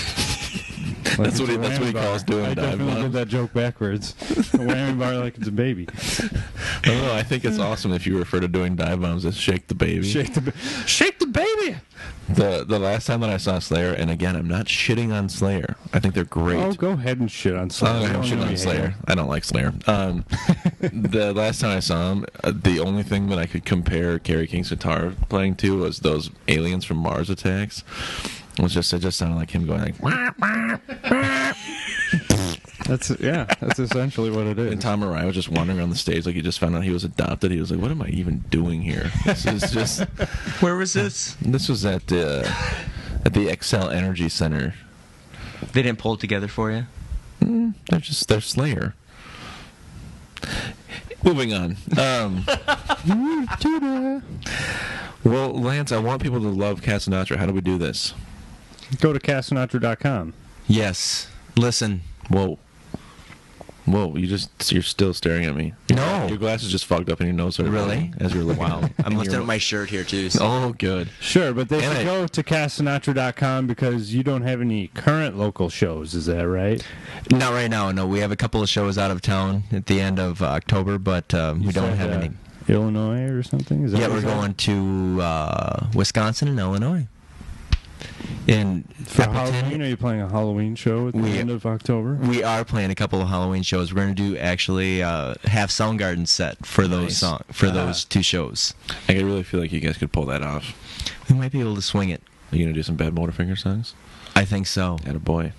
Like That's it's what a he- that's what he whammy calls bar. doing I dive definitely bombs. did that joke backwards. A whammy bar like it's a baby. I don't know. I think it's awesome if you refer to doing dive bombs as shake the baby. Shake the ba- shake the baby. The the last time that I saw Slayer, and again, I'm not shitting on Slayer. I think they're great. Oh, go ahead and shit on Slayer. Oh, I I'm don't shitting know on you Slayer. hate I don't like Slayer. Um, the last time I saw him, uh, the only thing that I could compare Kerry King's guitar playing to was those aliens from Mars attacks. It was just it just sounded like him going like. "Wah, wah, wah." That's yeah. That's essentially what it is. And Tom Mariah was just wandering around the stage like he just found out he was adopted. He was like, "What am I even doing here? This is just." Where was this? This was at uh, at the Excel Energy Center. They didn't pull it together for you? Mm, they're just they're Slayer. Moving on. Um, well, Lance, I want people to love Casanatra. How do we do this? Go to casanatra dot com. Yes. Listen. Whoa. Whoa, you just, you're still staring at me. No. Your glasses just fogged up and your nose started Really? bleeding as you're looking. Wow. I'm And lifting you're- up my shirt here, too. So. Oh, good. Sure, but they And should I- go to casanatra dot com because you don't have any current local shows. Is that right? Not right now, no. We have a couple of shows out of town at the end of uh, October, but um, we You don't said, have uh, any. Illinois or something? Is that Yeah, what we're it's at? going to uh, Wisconsin and Illinois. In For Appleton, Halloween, are you playing a Halloween show at the We- end of October? we are playing a couple of Halloween shows. We're going to do actually uh, half Soundgarden set for those Nice. song, for Ah. those two shows. I really feel like you guys could pull that off. We might be able to swing it. Are you going to do some Bad Motorfinger songs? I think so. Attaboy.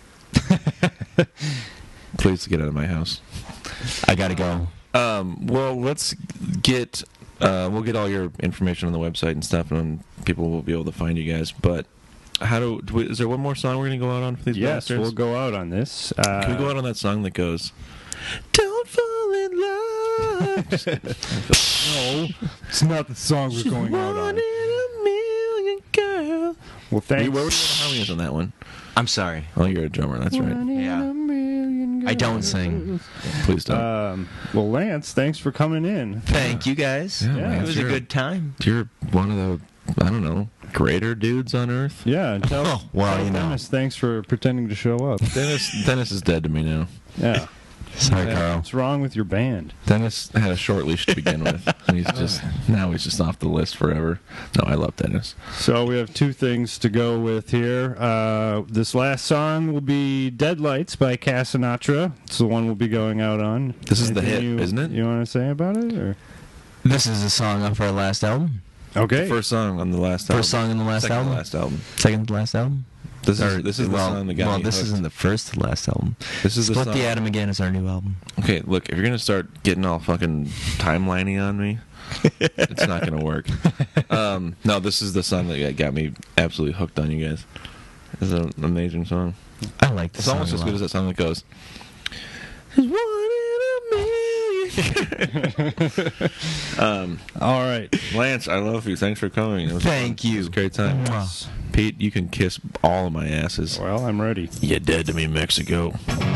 Please get out of my house. I got to go. Um, well, let's get uh, we'll get all your information on the website and stuff, and people will be able to find you guys. But how do, do we, is there one more song we're going to go out on for these Yes, bastards? we'll go out on this. Uh, Can we go out on that song that goes, "Don't fall in love"? No, it's not the song we're going out One on. in a million, girl. Well, Where thanks. were you on the harmonies on that one? I'm sorry. Oh, you're a drummer. That's right. Yeah. I don't sing. Please don't. Um, well, Lance, thanks for coming in. Thank you guys. Yeah, Yeah, it man, was a sure. good time. You're one of the, I don't know, greater dudes on earth. Yeah, and tell, Oh, well, tell you know. Dennis, thanks for pretending to show up. Dennis, Dennis is dead to me now. Yeah. Sorry, Yeah, Carl. What's wrong with your band? Dennis had a short leash to begin with, and he's just now he's just off the list forever. No, I love Dennis. So we have two things to go with here. Uh, this last song will be "Deadlights" by Casanatra. It's the one we'll be going out on. This is the Anything hit, you, isn't it? You want to say about it? Or? This is a song off our last album. Okay. First song on the last album. First song on the last Second to album. last album. Second to last album. This is Or- this is the well, song that got well, me this hooked. isn't the first to last album. This is the Split song. the Atom Again is our new album. Okay, look, if you're gonna start getting all fucking timeliney on me, it's not gonna work. Um, no, this is the song that got me absolutely hooked on you guys. It's an amazing song. I like this It's song almost a as lot. good as that song that goes. "There's one in a million." um, All right. Lance, I love you. Thanks for coming. It was Thank fun. you. It was a great time. Mwah. Pete, you can kiss all of my asses. Well, I'm ready. You're dead to me, Mexico.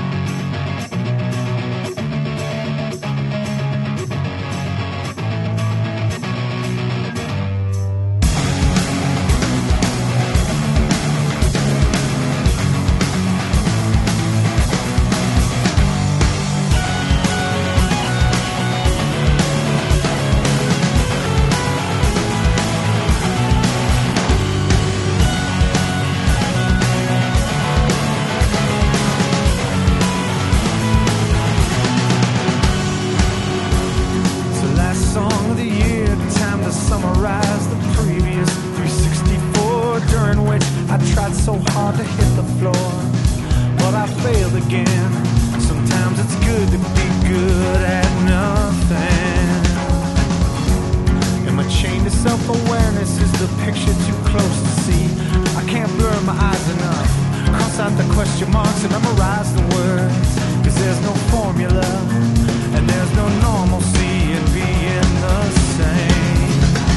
It's the last song of the year, time to summarize the previous three sixty-four, during which I tried so hard to hit the floor, but I failed again. Sometimes it's good to be good at nothing. Am I chained to self-awareness? Is the picture too close to see? I can't blur my eyes enough, cross out the question marks and memorize the words, 'cause there's no formula and there's no normalcy in being the same.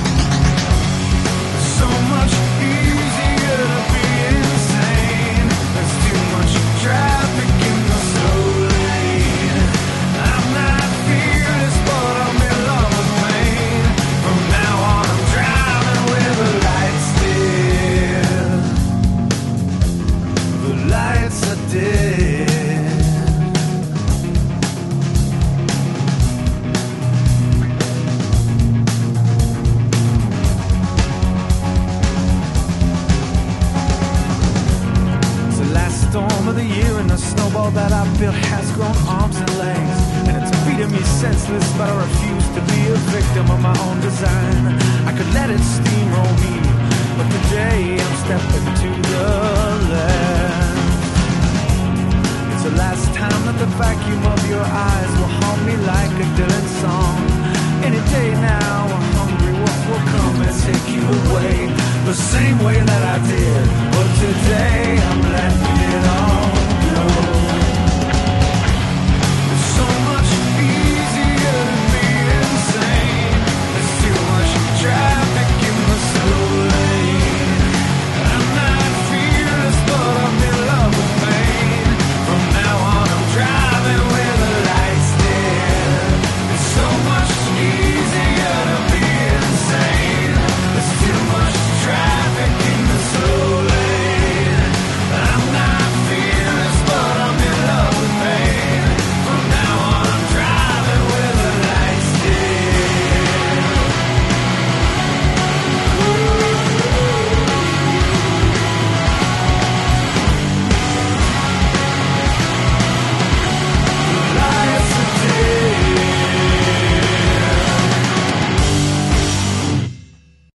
So much easier to be insane. There's too much traffic in the slow lane. I'm not fearless, but I'm in love with pain. From now on, I'm driving with the lights dim. The lights are dim. It's the last storm of the year, and the snowball that I built has grown arms and legs, and it's beating me senseless, but I refuse to be a victim of my own design. I could let it steamroll me, but today I'm stepping to the left. It's the last time that the vacuum of your eyes will haunt me like a Dylan song.